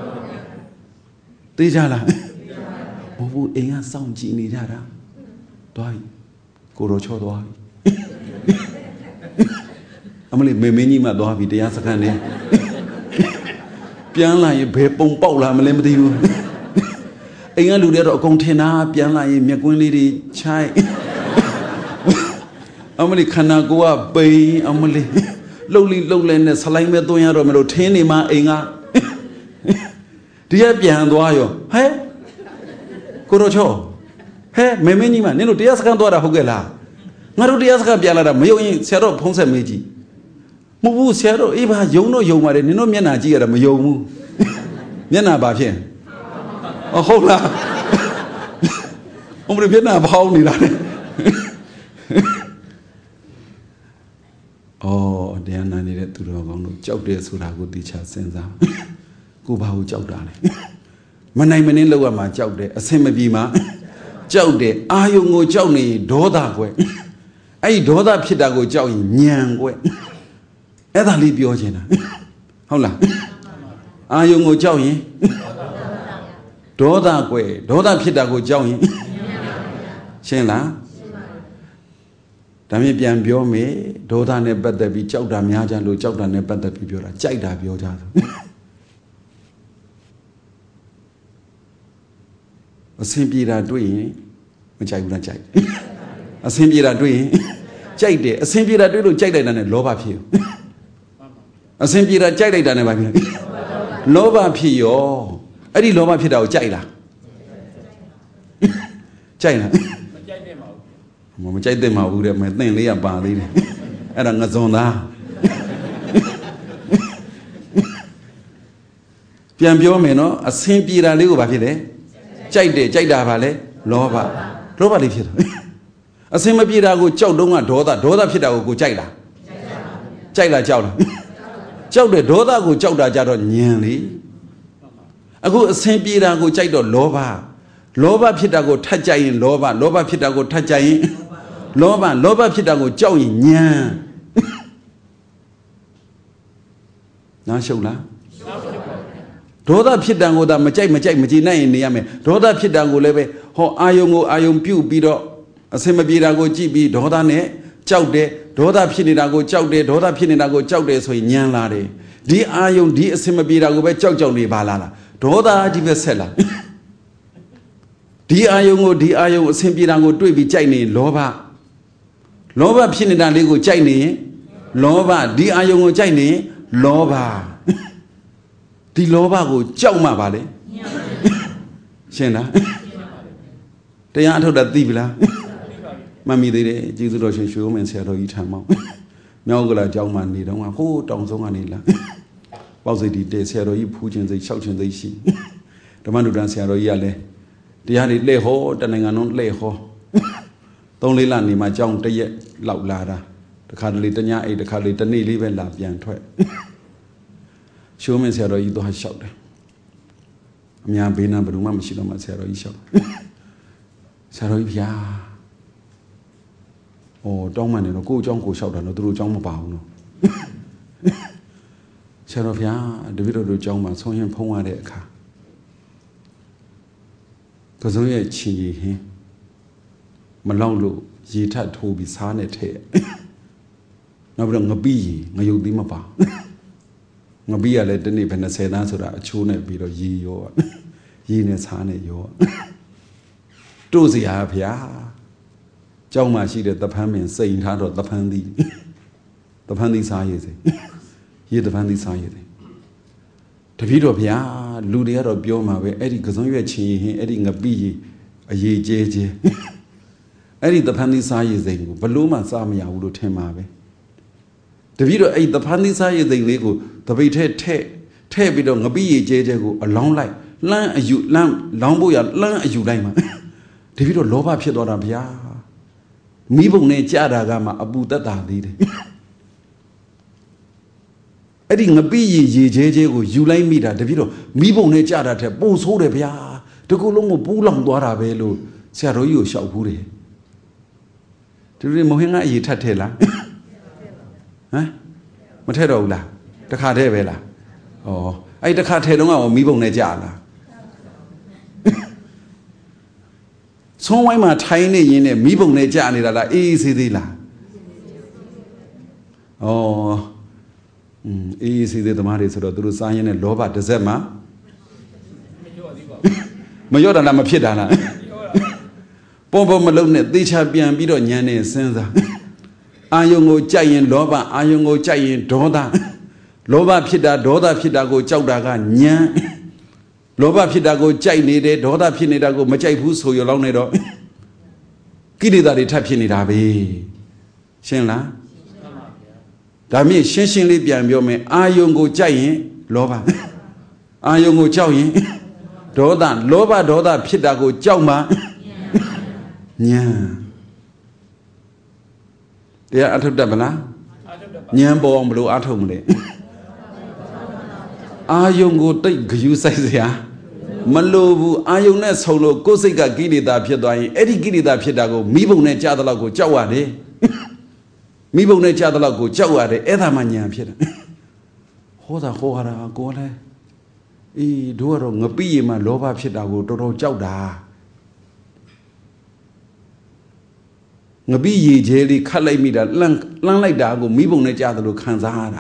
[SPEAKER 1] Tijala. Oh, ain't sound genie dada. Die. Go to Chodoi. I'm only many my dog with the answer can. Pianla, you pay Pong Paula, I'm limited you. Ain't do that or container, Pianla, you're going lady chai. I'm only cannot go up, bay, I'm only lowland, Salime doing a romero, tenima, inga. Dear Pian Doyo, hey? Go to Cho. Hey, many man, no Dias can do a hogela. Naru Dias can be a mayo, Sero Ponce Meji. Mubu Sero, Eva, Yono Yoma, no Mianaji at a Mayomu. Miana Bafian. Oh, hola. Only Vietnam, how me that. Oh, they are not needed to do joke this would have good teacher sends out. Go bao joke down. When I'm in lower my joke there, a semi bima. Joke there, are you no journey, daughter? I daughter Pitago jogging, young way. Ever leave your dinner. Hola. Are you no jogging? Daughter way, daughter Pitago jogging. Shela. Damian Biome, daughter never the be joke Damiajan, no joke than never the people. Jaida Bioja. A simple doing, which I would not check. A simple doing, check it. A simple do check it and a loba pio. A simple check it and a loba pio. I did loba pio, China. China. Mama check them out with my thing, Leah Bali. And I'm a zona. Piambio meno, a simple little bafide. Jaida Valley, Loba, Loba live. A similar Pira go chow donga, Doda Pita go Jaida. Jaida Chowda. Chow the Doda go chowda jado nearly. A go Saint Pira go Jaido Loba. Loba Pita go Tajain, Loba Pita go Tajain. လောဘဖြစ်တာကိုကြောက်ရင်ညံနားရှုပ်လားဒေါသဖြစ်တာကိုသာမကြိုက်မကြည်နိုင်ရင်နေရမယ်ဒေါသဖြစ်တာကိုလည်းပဲဟောအာယုံပြုတ်ပြီးတော့အစင်မပြေတာကိုကြည့်ပြီးဒေါသနဲ့ကြောက်တယ်ဒေါသဖြစ်နေတာကိုကြောက်တယ်ဒေါသဖြစ်နေတာကိုကြောက်တယ်ဆိုရင်ညံလာတယ်ဒီအာယုံဒီအစင်မပြေတာကိုပဲကြောက်နေပါလားဒေါသကြီးပဲဆက်လာဒီအာယုံအစင်ပြေတာကိုတွေ့ပြီးကြိုက်နေလောဘဖြစ်နေတာလေးကိုကြိုက်နေရင်လောဘဒီအာယုံကိုကြိုက်နေရင်လောဘဒီလောဘကိုကြောက်မှပါလေရှင်းလားတရားအထုတ်တာသိပြီလားမှတ်မိသေးတယ်ကျေးဇူးတော်ရှင်ရွှေဦးမင်းဆရာတော်ကြီးထံမောင်းမြောက်ကလာကျောင်းမှာနေတော့ဟိုးတောင်ဆုံးကနေလာပေါက်စိတ်ဒီတဲဆရာတော်ကြီးဖူးခြင်းစိတ်လျှောက်ခြင်းစိတ်ရှိဓမ္မဒုတန်ဆရာတော်ကြီးကလည်းတရားတွေလှည့်ဟောတနိုင်ငံလုံးလှည့်ဟော3-4 လနေမှကျောင်းတရက်လောက်လာတာတခါတလေတညအိတ်တခါတလေတနေ့လေးပဲလာပြန်ထွက်ရွှေဦးမင်းဆရာတော်ကြီးသွားလျှောက်တယ်အများဘေးနာဘယ်သူမှမရှိတော့မှဆရာတော်ကြီးလျှောက်ဆရာတော်ကြီးဗျာတောင်းမှန်တယ်တော့ကိုယ့်အကြောင်းကိုလျှောက်တာတော့သူတို့အကြောင်းမပါဘူးနော်ဆရာတော်ဗျာတပည့်တော်တို့အကြောင်းမှာဆုံးရင်ဖုံးရတဲ့အခါကစုံရဲ့ချီဟင်းမလောက်လို့ရေထပ်ထိုးပြီးစားနဲ့ထဲနောက်ပြီးတော့ငပိရေငရုတ်သီးမပါငပိရလည်းတနေ့ပဲ20 သန်းဆိုတာအချိုးနဲ့ပြီးတော့ရေရောရေနဲ့စားနဲ့ရောတို့စီဟာဗျာကျောင်းမှာရှိတဲ့တပန်းပင်စိန်ထားတော့တပန်းသီးစားရည်စေရေတပန်းသီးစားရည်စေတပည့်တော်ဗျာလူတွေကတော့ပြောမှာပဲအဲ့ဒီကစုံရွက်ချင်ရင်အဲ့ဒီငပိရေအရေးကျဲအဲ့ဒီတပန်းသီးစားရည်စိန်ကိုဘလို့မှစားမရဘူးလို့ထင်ပါပဲတပည့်တော်အဲ့တပန်းသီးစားရည်စိန်လေးကိုတပိတ်ထဲ့ပြီးတော့ငပိရေကျဲကိုအလောင်းလိုက်လမ်းလောင်းဖို့ရလမ်းအယူလိုက်မှာတပည့်တော်လောဘဖြစ်သွားတာဗျာမိဘုံနဲ့ကြာတာကမှအပူတက်တာသေးတယ်အဲ့ဒီငပိရေကျဲကိုယူလိုက်မိတာတပည့်တော်မိဘုံနဲ့ကြာတာထက်ပိုဆိုးတယ်ဗျာတကူလုံးကိုပူးလောင်သွားတာပဲလို့ဆရာတော်ကြီးကိုရှောက်ဘူးတယ်ဒီလိုမဟင်းကအရေးထပ်ထဲလားဟမ်မထဲတော့ဘူးလားတခါတည်းပဲလားဩအဲ့တခါထဲတော့ကမိဘုံနဲ့ကြာလားဆုံးဝိုင်းမှာထိုင်းနေရင်းနဲ့မိဘုံနဲ့ကြာနေတာလားအေးဆေးသေးလားအေးဆေးသေးသမားတွေဆိုတော့သူတို့စားရင်းနဲ့လောဘတစ်စက်မှာမလျော့တာလားမဖြစ်တာလားပေါ်မလုံးနဲ့သေချာပြန်ပြီးတော့ညံနေစဉ်းစားအာယုံကိုကြိုက်ရင်လောဘအာယုံကိုကြိုက်ရင်ဒေါသလောဘဖြစ်တာဒေါသဖြစ်တာကိုကြောက်တာကညံလောဘဖြစ်တာကိုကြိုက်နေတယ်ဒေါသဖြစ်နေတာကိုမကြိုက်ဘူးဆိုရလောက်နေတော့ကိလေသာတွေထပ်ဖြစ်နေတာပဲရှင်းလားဒါမြင့်ရှင်းလေးပြန်ပြောမယ်အာယုံကိုကြိုက်ရင်လောဘအာယုံကိုကြောက်ရင်ဒေါသလောဘဒေါသဖြစ်တာကိုကြောက်မှညံတရားအထုတ်တတ်မလားညံပေါ်အောင်ဘလို့အထုတ်မလဲအာယုံကိုတိတ်ဂယူဆိုင်စရာမလိုဘူးအာယုံနဲ့ဆုံလို့ကိုယ်စိတ်ကကိလေသာဖြစ်သွားရင်အဲ့ဒီကိလေသာဖြစ်တာကိုမိဘုံနဲ့ကြားတဲ့လောက်ကိုကြောက်ရတယ်မိဘုံနဲ့ကြားတဲ့လောက်ကိုကြောက်ရတယ်အဲ့ဒါမှညံဖြစ်တယ်ဟောတာကိုလည်းအေးတို့ကတော့ငပိရေမှလောဘဖြစ်တာကိုတော်တော်ကြောက်တာငပိရေကျဲလေးခတ်လိုက်မိတာလှမ်းလိုက်တာကိုမိဘုံနဲ့ကြားတယ်လို့ခံစားရတာ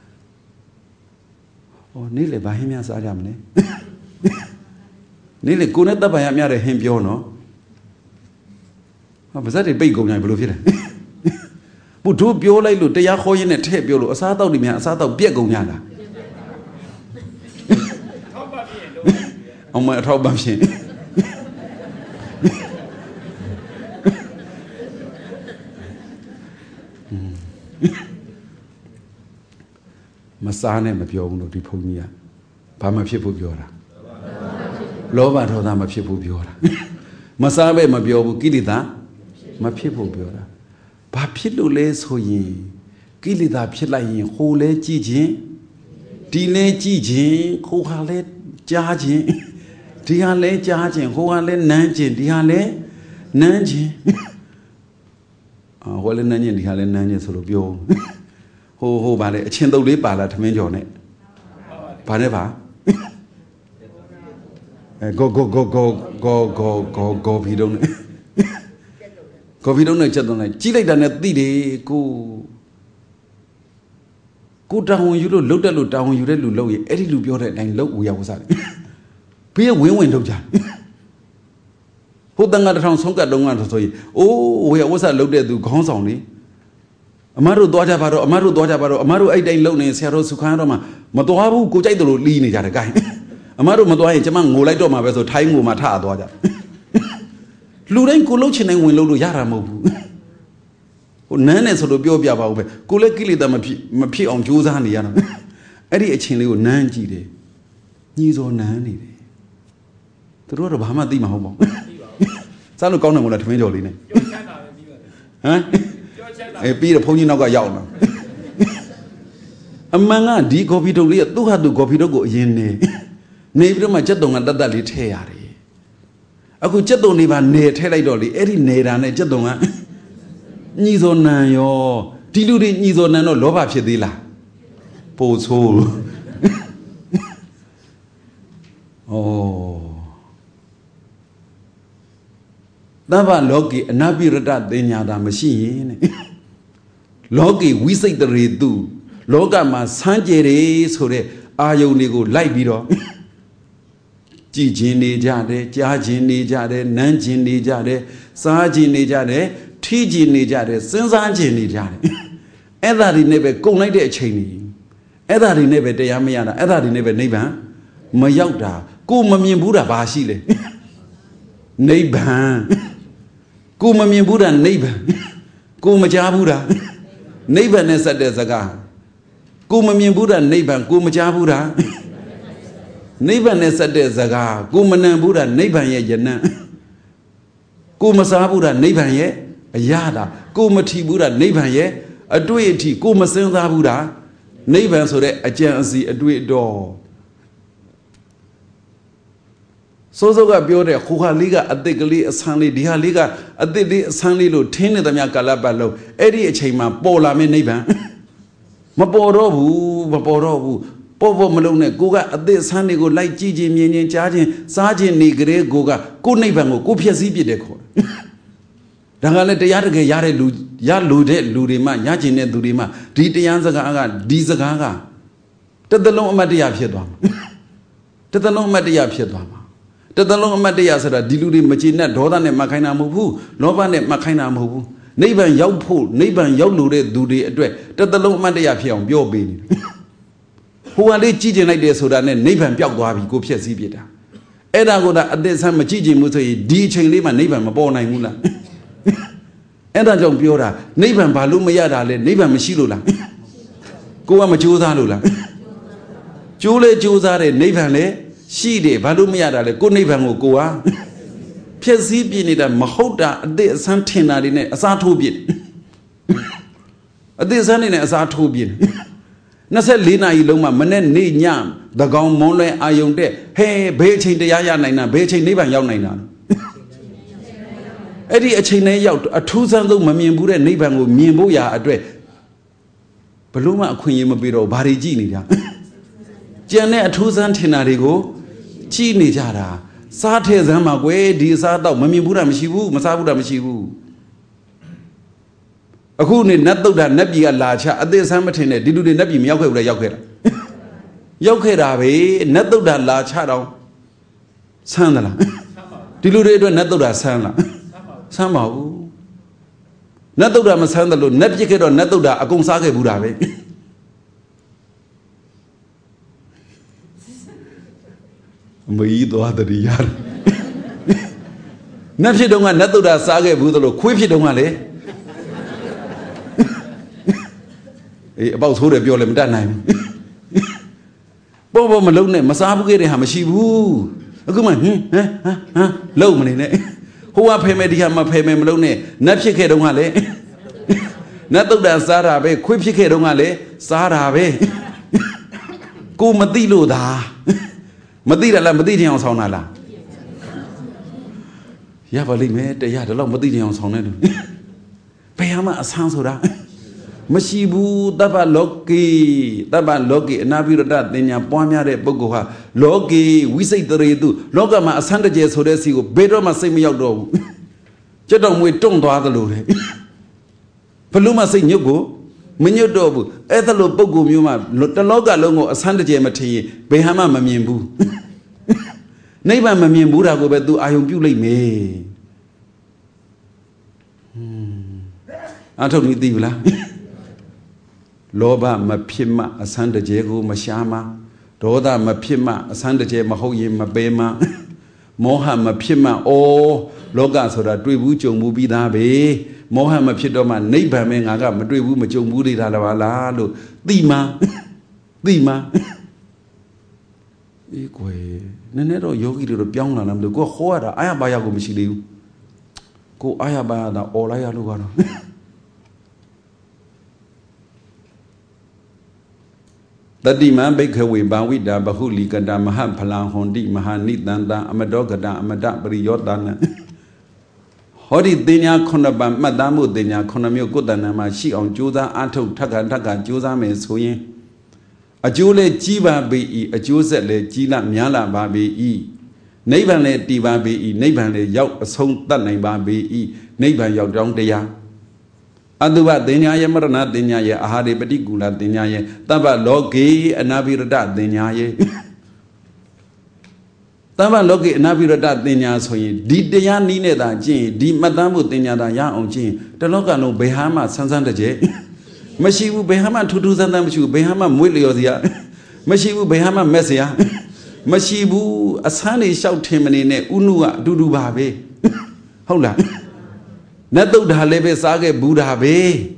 [SPEAKER 1] နေ့လေဘာဟင်းများစားကြမလဲနေ့လေကိုနဲ့တပ်ပိုင်ရမြတဲ့ဟင်းပြောနော်ပါဇက်တွေပိတ်ကုန်ကြဘယ်လိုဖြစ်လဲဘုတို့ပြောလိုက်လို့တရားခေါ်ရင်းနဲ့ထည့်ပြောလို့အစားတောက်တွေများအစားတောက်ပြက်ကုန်ကြတာအောင်မအထောက်ပံ့ဖြစ်မစားနဲ့မပြောဘူးလို့ဒီဘုန်းကြီးကဘာမှဖြစ်ဖို့ပြောတာလောဘဒေါသမဖြစ်ဖို့ပြောတာမစားပဲမပြောဘူးကိလေသာမဖြစ်ဖို့ပြောတာဘာဖြစ်လို့လဲဆိုရင်ကိလေသာဖြစ်လိုက်ရင်ဟိုလဲကြည့်ခြင်းဒီလဲကြည့်ခြင်းခိုးဟာလဲကြားခြင်းဒီဟာလဲကြားခြင်းဟိုဟာလဲနမ်းခြင်းဒီဟာလဲနမ်းခြင်းဟိုလည်းနန်းညင်ဒီခါလည်းနန်းညင်ဆိုလို့ပြောဟိုဗာလေအချင်းတုပ်လေးပါလာထမင်းကြော်နဲ့ဗာနဲ့ဗာကိုဖီတုံးနဲ့ကော်ဖီတုံးနဲ့ချက်သွန်းလိုက်ကြီးလိုက်တာနဲ့သိတယ်ကိုတောင်းဝင်ယူလို့လှုပ်တက်လို့တောင်းဝင်ယူတဲ့လူလှုပ်ရင်အဲ့ဒီလူပြောတဲ့အတိုင်းလှုပ်ဝေယဝစားတယ်ဘေးဝင်းလှုပ်ကြဟိုတန်ငါတစ်ထောင်ဆုံးကတ်တုံးကဆိုရင်အိုးဝေယဝစားလှုပ်တဲ့သူခေါင်းဆောင်လေအမတို့သွားကြပါတော့အမတို့အဲ့တိုင်းလှုပ်နေဆရာတော်စုခန်းတော့မှမသွားဘူးကိုကြိုက်တယ်လို့လီးနေကြတယ်ကိုင်းအမတို့မသွားရင်ကျမငိုလိုက်တော့မှာပဲဆိုထိုင်းငိုမှာထသွားကြလူတိုင်းကိုလှုပ်ချင်တိုင်းဝင်လှုပ်လို့ရတာမဟုတ်ဘူးဟိုနန်းနဲ့ဆိုလို့ပြောပြပါဦးပဲကိုလည်းကိလေသာမဖြစ်အောင်ကြိုးစားနေရတာအဲ့ဒီအချင်းလေးကိုနန်းကြည့်တယ်ညီစောနန်းနေတယ်သူတို့ကတော့ဘာမှသိမှာဟုတ်ပါဘူးစားလို့ကောင်းတယ်မို့လားထမင်းကြော်လေးနဲ့ပြောချမ်းတာပဲပြီးပါတယ်ဟမ်ပြောချမ်းတာပြီးတော့ဘုန်းကြီးနောက်ကရောက်လာအမှန်ကဒီကော်ဖီတုပ်လေးကသူ့ဟာသူကော်ဖီတုပ်ကိုအရင်နေပြီးတော့မှကြက်တုံကတတ်လေးထည့်ရတယ်အခုကြက်တုံလေးပါနေထည့်လိုက်တော့လေအဲ့ဒီနေတာနဲ့ကြက်တုံကညီစောနန်ရောဒီလူတွေညီစောနန်တော့လောဘဖြစ်သေးလားပို့ဆိုးဩသဗ္ဗလောကေအနာပိရတတင်ညာတာမရှိရင်တဲ့လောကေဝိစိတ်တရေတုလောကမှာစမ်းကြယ်တယ်ဆိုတဲ့အာယုန်တွေကိုလိုက်ပြီးတော့ကြည်ခြင်းနေကြတယ်ကြားခြင်းနေကြတယ်နမ်းခြင်းနေကြတယ်စားခြင်းနေကြတယ်ထီးခြင်းနေကြတယ်စဉ်းစားခြင်းနေကြတယ်အဲ့ဒါတွေနဲ့ပဲကုန်လိုက်တဲ့အချိန်ကြီးအဲ့ဒါတွေနဲ့ပဲတရားမရတာအဲ့ဒါတွေနဲ့ပဲနိဗ္ဗာန်မရောက်တာကိုမမြင်ဘူးတာဘာရှိလဲနိဗ္ဗာန်ကိုမမြင်ဘူးတာနိဗ္ဗာန်ကိုမကြားဘူးတာနိဗ္ဗာန်နဲ့ဆက်တဲ့စကားကိုမမြင်ဘူးတာနိဗ္ဗာန်ကိုမကြားဘူးတာနိဗ္ဗာန်နဲ့ဆက်တဲ့စကားကိုမနံဘူးတာနိဗ္ဗာန်ရဲ့ယနံကိုမစားဘူးတာနိဗ္ဗာန်ရဲ့အရာတာကိုမထီဘူးတာနိဗ္ဗာန်ရဲ့အတွေ့အထိကိုမစင်စားဘူးတာနိဗ္ဗာန်ဆိုတဲ့အကြံအစီအတွေ့အတော်စိုးစိုးကပြောတဲ့ဟိုဟာလေးကအသစ်ကလေးအဆန်းလေးဒီဟာလေးကအသစ်လေးအဆန်းလေးလို့ထင်းနေသမျှကာလပတ်လုံးအဲ့ဒီအချိန်မှာပေါ်လာမယ့်နိဗ္ဗာန်မပေါ်တော့ဘူးပေါ်မလုံးနဲ့ကိုကအသစ်အဆန်းတွေကိုလိုက်ကြည့်ခြင်းမြင်ခြင်းကြားခြင်းစားခြင်းနေကြတဲ့ကိုနိဗ္ဗာန်ကိုဖျက်ဆီးပြစ်တယ်ခေါ်တယ်ဒါကလည်းတရားတကယ်ရတဲ့လူရလို့တဲ့လူတွေမှရကျင်တဲ့သူတွေမှဒီတရားစကားကဒီစကားကတစ်သလုံးအမတ်တရားဖြစ်သွားမှာတစ်သလုံးအမတ်တရားဖြစ်သွားမှာတစ်သလုံးအမတ်တရားဆိုတာဒီလူတွေမကျေနပ်ဒေါသနဲ့မှတ်ခိုင်းတာမဟုတ်ဘူးလောဘနဲ့မှတ်ခိုင်းတာမဟုတ်ဘူးနိဗ္ဗာန်ရောက်ဖို့နိဗ္ဗာန်ရောက်လို့တဲ့သူတွေအတွက်တစ်သလုံးအမတ်တရားဖြစ်အောင်ပြောပေးနေတယ်ဟိုကလေးကြည်ကျင်လိုက်တယ်ဆိုတာနဲ့နိဗ္ဗာန်ပျောက်သွားပြီကိုဖျက်ဆီးပြစ်တာအဲ့ဒါကိုအသက်ဆန်းမကြည့်ကျင်ဘူးဆိုရင်ဒီအချိန်လေးမှာနိဗ္ဗာန်မပေါ်နိုင်ဘူးလားအဲ့ဒါကြောင့်ပြောတာနိဗ္ဗာန်ဘာလို့မရတာလဲနိဗ္ဗာန်မရှိလို့လားကိုကမကြိုးစားလို့လားကြိုးလေကြိုးစားတဲ့နိဗ္ဗာန်လေရှိတယ်ဘာလို့မရတာလဲကိုနိဗ္ဗာန်ကိုကိုဟာဖြည့်ဆည်းပြနေတာမဟုတ်တာအသက်အဆန်းထင်တာတွေနဲ့အစားထိုးပြစ်အသက်အဆန်းနေနဲ့အစားထိုးပြစ်24နာရီလုံးမှာမနဲ့နေညသကောင်မုံလွဲအာယုံတဲ့ဟဲဘယ်အချိန်တရားရနိုင်တာဘယ်အချိန်နိဗ္ဗာန်ရောက်နိုင်တာအဲ့ဒီအချိန်နဲ့ရောက်အထူးဆန်းဆုံးမမြင်ဘူးတဲ့နိဗ္ဗာန်ကိုမြင်ဖို့ရာအတွက်ဘလို့မှအခွင့်အရေးမပေးတော့ဘာတွေကြည့်နေကြကြံတဲ့အထူးဆန်းထင်တာတွေကိုကြည့်နေကြတာစားထဲစမ်းမှာကွယ်ဒီစားတော့မမြင်ဘူးတာမရှိဘူးမစားဘူးတာမရှိဘူးအခုနေနတ်တုတ်တာနတ်ပြည်ကလာချအသေးဆန်းမထင်နဲ့ဒီလူတွေနတ်ပြည်မရောက်ခဲ့ဘူးလေရောက်ခဲ့တာရောက်ခဲ့တာပဲနတ်တုတ်တာလာချတော့ဆန်းသလားဒီလူတွေအတွက်နတ်တုတ်တာဆန်းလားဆန်းပါဘူးနတ်တုတ်တာမဆန်းတယ်လို့နတ်ပြစ်ခဲ့တော့နတ်တုတ်တာအကုန်စားခဲ့ဘူးတာပဲမီးသွားတည်းရတယ်နတ်ဖြစ်တော့ကနတ်တုတ်တာစားခဲ့ဘူးသလိုခွေးဖြစ်တော့ကလေအေးအပေါက်ဆိုးတယ်ပြောလည်းမတတ်နိုင်ဘူးပေါ့မလုံးနဲ့မစားဘူးခဲ့တဲ့ဟာမရှိဘူးအခုမှလုံမနေနဲ့ဟိုကဖယ်မယ်ဒီဟာမဖယ်မယ်မလုံးနဲ့နတ်ဖြစ်ခဲ့တော့ကလေနတ်တုတ်တာစားတာပဲခွေးဖြစ်ခဲ့တော့ကလေစားတာပဲကိုမသိလို့သာမသိတယ်လားမသိချင်အောင်ဆောင်းတာလားရပါလိမ့်မယ်တရားတော့မသိချင်အောင်ဆောင်းနေတယ်ဘယ်ဟာ Behama a sansura. Mashibu Daba Loki, Navirata, Denya, Poamia, Bogoha, Loki, we say the Redu, Logama, Sandajes, Hodesi, Bedoma Semi-Yodo. Jedom, we don't do other Lure. Paluma say Yogo, Minyodobu, Ethalo Bogu Muma, the Loga Longo, Sandaje Mati, Behama Mamimbu. Neighbor Mamimura go bedu, I hope you lay me. I told me, Divla. Loba Mapima, a Sanda Jego, Mashama, Doda Mapima, a Sanda Je Mahoye Mabema, Moha Mapima, oh, Loga so that Dribucho Mubi Dabe, Moha Mapidoma, neighbor men, I got Madribu Majo Mudi Lavalalo, Dima, Eque, Nenero Yogi to the Pyongan, and the go Hoada, Ayabayago Michilu. Go Ayabada, all Ayalugano. The demand baker we bawida bahuli gada mahan palang hondi mahanit danda amadogada amadak briyodana. Hodi dinya konaba madamu dinya konamio godana mashi on juda ato taga juda me suyin. A jule jiva be a juzele jila miala babi. Neighbor le diva be neighbor le yauk a song that name babi neighbor yauk down the ya. Aduba Denya Marana Denya Ahadi Paticula Denya Taba Logi and Navirada Denya Taba Logi and Navirada Denya Soy Di Deya Nine da Jin Di Madamu Denya da Ya on Jin the Logano Behama Sansanda J Mashivu Behama to do Zandamu Behama Muiliosia Mashivu Behama Messia Mashivu Asani shout him in Unua Dudu Babe Hola Nato Halebe Sage Buddha Be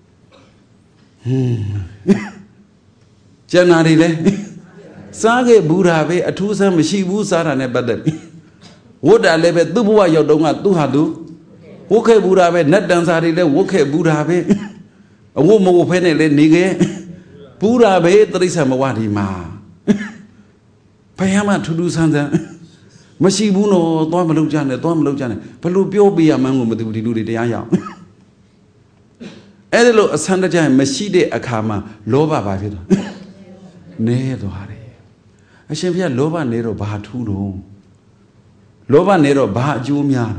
[SPEAKER 1] Janari Sage Buddha Be, a two some Shibu Sara Nebada. What I live at Dubua Yodonga Duhadu? Woke Buddha Be, Net Dansari, Woke Buddha Be, a woman of Penny Nige Buddha Be, Teresa Mawadi Ma Payama to do something. Mashibuno, Domalojan, Palupio be among the Dudi de Aya. Edelo, a Sandaja, Mashide Akama, Loba Bavida. Nedo Hari. I shall be a Loba Nero Bahatuno. Loba Nero Bah Jumia.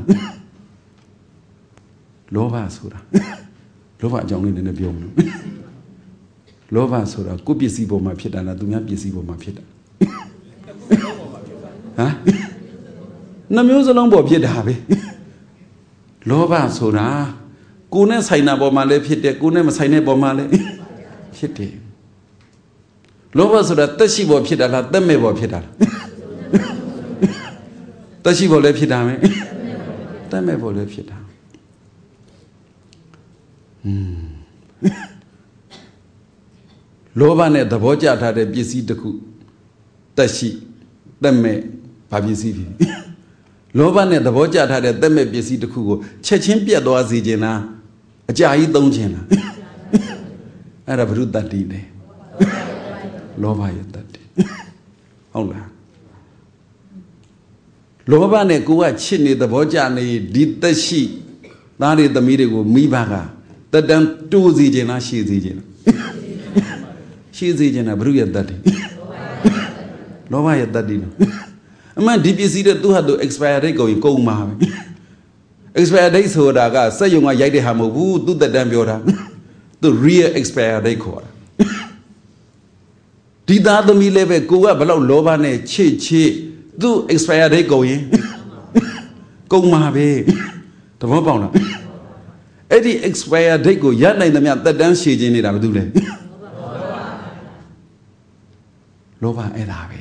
[SPEAKER 1] Loba Sura. Loba Johnny in the Biom. Loba Sura, could be Sibo my pit and I do not be Sibo my pit. Huh? Namusa long bob yet have Loba Sura. Gune Saina Bomale Pite, Gune Masine Bomale. Pite. Loba Sura, Tashibo Pita, the Mebo Pita. Tashibo Lepidame. The Mebo Lepita. Loba ne the Boja had a busy the coup. Tashi, the me, Pabisi. Loba ne the Boja had a deme busy the coup. Chechimpia doazijena, a jai don't jena. I have root that day. Loba yet that day. Hola. Loba ne Gua chini the Boja ne did the she. That is the meeting with me baga. The damn two zijena, she zijena. She zijena, brew at that day. Loba yet that day. A man deep is either to have to expire day going coma. Expire days so that say you might yet have who do the damn yoda. The real expire day call. Did that the me level go up below Loba ne chi do expire day going? Coma be the Mobona. Eddie expire day go yana in the man that dance shade in it. I do it. Loba Edabe.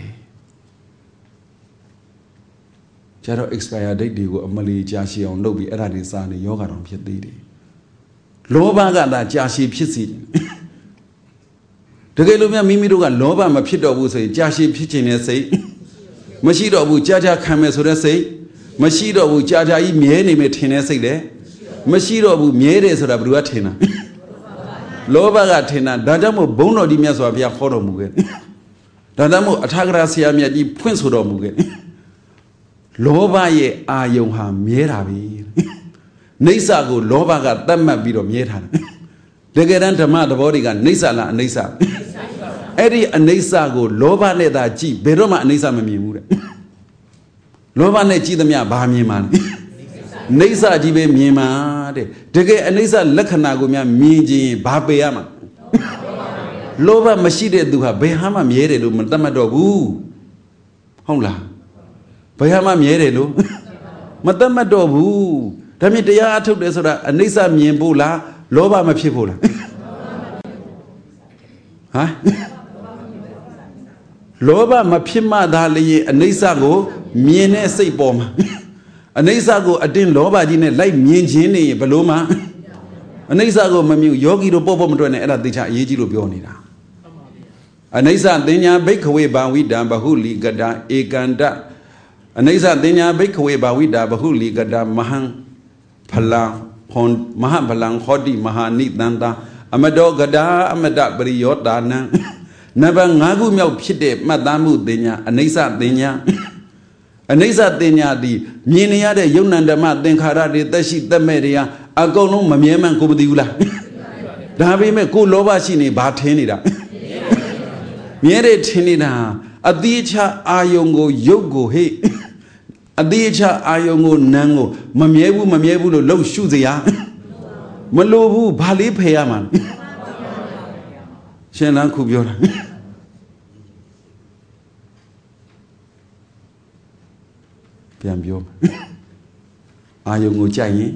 [SPEAKER 1] Jaro expire date go a Malay Jashi on Lobi Eradisani Yoga on Piedi. Loba got that Jashi Pissy. The Galumia Mimiduga Loba Mapito would say Jashi Pitching say Mashido would Jaja Kames would say Mashido would Jaja Mieni Metina say there Mashido would Mieres or Abruatina Loba Gatina, Dadamo Bono di Mias of Via Horomugen Dadamo Atagracia Mia di Prince Loba ye a young ham, Mirabi. နေစာကိုလောဘကတတ်မှတ်ပြီးတော့မြဲထားတယ်တကယ်တမ်းဓမ္မသဘောတွေကနေစာလားအနေစာအဲ့ဒီအနေစာကိုလောဘနဲ့သာကြည့်ဘယ်တော့မှအနေစာမမြင်ဘူးတဲ့လောဘနဲ့ကြည့်သမျှဘာမြင်မှာလဲနေစာကြီးပဲမြင်မှာတဲ့တကယ်အနေစာလက္ခဏာကိုများမြင်ခြင်းဘာပေရမှာလောဘမရှိတဲ့သူဟာဘယ်ဟာမှမြဲတယ်လို့မသတ်မှတ်တော့ဘူးဟုတ်လားဘယ်ဟာမှမြဲတယ်လို့မသတ်မှတ်တော့ဘူးဒါမြင်တရားအထုတ်တယ်ဆိုတာအနိစ္စမြင်ဖို့လားလောဘမဖြစ်ဖို့လားဟမ်လောဘမဖြစ်မှသာလျင်အနိစ္စကိုမြင်တဲ့စိတ်ပေါ်မှာအနိစ္စကိုအတင်းလောဘကြီးနဲ့လိုက်မြင်ခြင်းနေဘလို့မှအနိစ္စကိုမမြင်ယောဂီတို့ပေါ့ပေါ့မတွေ့နဲ့အဲ့ဒါသေချာအရေးကြီးလို့ပြောနေတာအနိစ္စတင်ညာဘိက္ခဝေဘာဝိတံဘဟုလီကတံဧကန္တအနိစ္စတင်ညာဘိက္ခဝေဘာဝိတာဘဟုလီကတံမဟံဖလံဟွန်မဟဗလံဟောတိမဟာနိတန္တာအမတောကတာအမတပရိယောတာနံနံပါတ်5ခုမြောက်ဖြစ်တဲ့မှတ်သားမှုတင်ညာအနိစ္စတင်ညာအနိစ္စတင်ညာဒီမြင်နေရတဲ့ယုံ nant ဓမ္မသင်္ခါရတွေသက်ရှိသက်မဲ့တွေဟာအကုန်လုံးမမြဲမှန်ကိုမသိဘူးလားဒါပေမဲ့ကိုလောဘရှိနေဘာထင်းနေတာမြဲတဲ့ထင်းနေတာအတိအချအာယုံကိုယုတ်ကိုဟိအတိအချအာယုံကိုနန်းကိုမမြဲဘူးလို့လှုပ်ရှုစရာမလိုဘူးဘာလေးဖယ်ရမှာရှင်လန်းခုပြောတာပြန်ပြောအာယုံကိုကြိုက်ရင်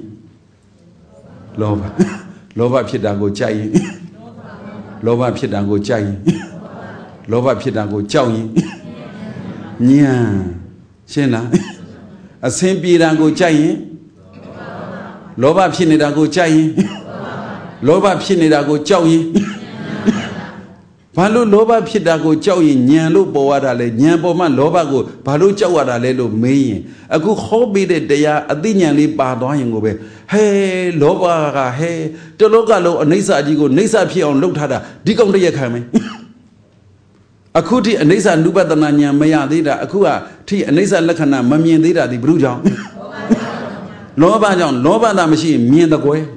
[SPEAKER 1] လောဘဖြစ်တာကိုကြိုက်ရင်လောဘဖြစ်တာကိုကြိုက်ရင်လောဘဖြစ်တာကိုကြောက်ရင်ညံရှင်းလားအစင်ပြေတာကိုကြိုက်ရင်လောဘဖြစ်နေတာကိုကြိုက်ရင်လောဘဖြစ်နေတာကိုကြောက်ရင်ဘာလို့လောဘဖြစ်တာကိုကြောက်ရင်ညံလို့ပေါ်ရတာလဲညံပေါ်မှလောဘကိုဘာလို့ကြောက်ရတာလဲလို့မေးရင်အခုဟောပေးတဲ့တရားအသိဉာဏ်လေးပါသွားရင်ကိုပဲဟဲလောဘကဟဲတလောကလုံးအနိစ္စကြီးကိုနိစ္စဖြစ်အောင်လုပ်ထားတာဒီကောင်တရက်ခံမယ်အခုထိအနိစ္စနုပတနာဉာဏ်မရသေးတာအခုကထိအနိစ္စလက္ခဏာမမြင်သေးတာဒီဘုရုကြောင့်လောဘကြောင့်လောဘသာမရှိရင်မြင်တကွယ်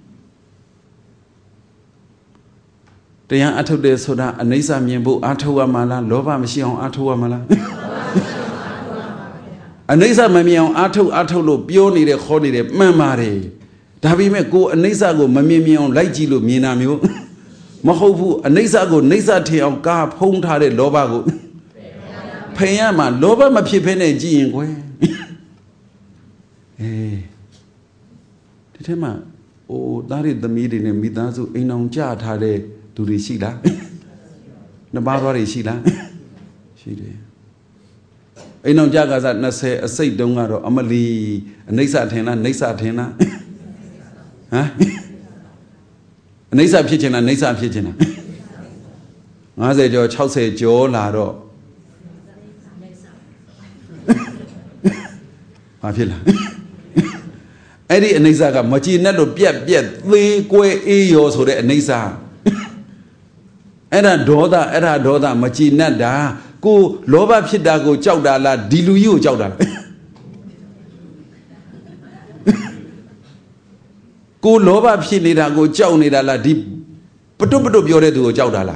[SPEAKER 1] တရားအထုတ်တယ်ဆိုတာအနိစ္စမြင်ဖို့အထုတ်ရမှာလားလောဘမရှိအောင်အထုတ်ရမှာလားအနိစ္စမမြင်အောင်အထုတ်လို့ပြောနေတယ်ခေါ်နေတယ်မှန်ပါတယ်ဒါပေမဲ့ကိုအနိစ္စကိုမမြင်အောင်လိုက်ကြည့်လို့မြင်တာမျိုးမဟုတ်ဘူးအနိစ္စကိုနိစ္စထင်အောင်ကာဖုံးထားတဲ့လောဘကိုဖယ်ရမှာလောဘမဖြစ်ဖဲနဲ့ကြည့်ရင်ကွယ်ဒီထဲမှာသားရသမီးတွေနဲ့မိသားစုအိမ်အောင်ကြထားတဲ့သူတွေရှိလားနှစ်ပါးသွားတွေရှိလားရှိတယ်အိမ်အောင်ကြကစား20အစိတ်တုံးကတော့အမလီအနိစ္စထင်လားနိစ္စထင်လားဟမ်အနိစ္စဖြစ်ချင်လားနိစ္စဖြစ်ချင်လား50ကျော်60ကျော်လာတော့ဘာဖြစ်လားအဲ့ဒီအနိစ္စကမကြည်နဲ့လို့ပြက်သေးကွဲအေးရောဆိုတဲ့အနိစ္စအဲ့ဒါဒေါသမကြည်နဲ့တာကိုလောဘဖြစ်တာကိုကြောက်တာလားဒီလူကြီးကိုကြောက်တာလားကိုလောဘဖြစ်နေတာကိုကြောက်နေတာလားဒီပတွတ်ပြောတဲ့သူကိုကြောက်တာလား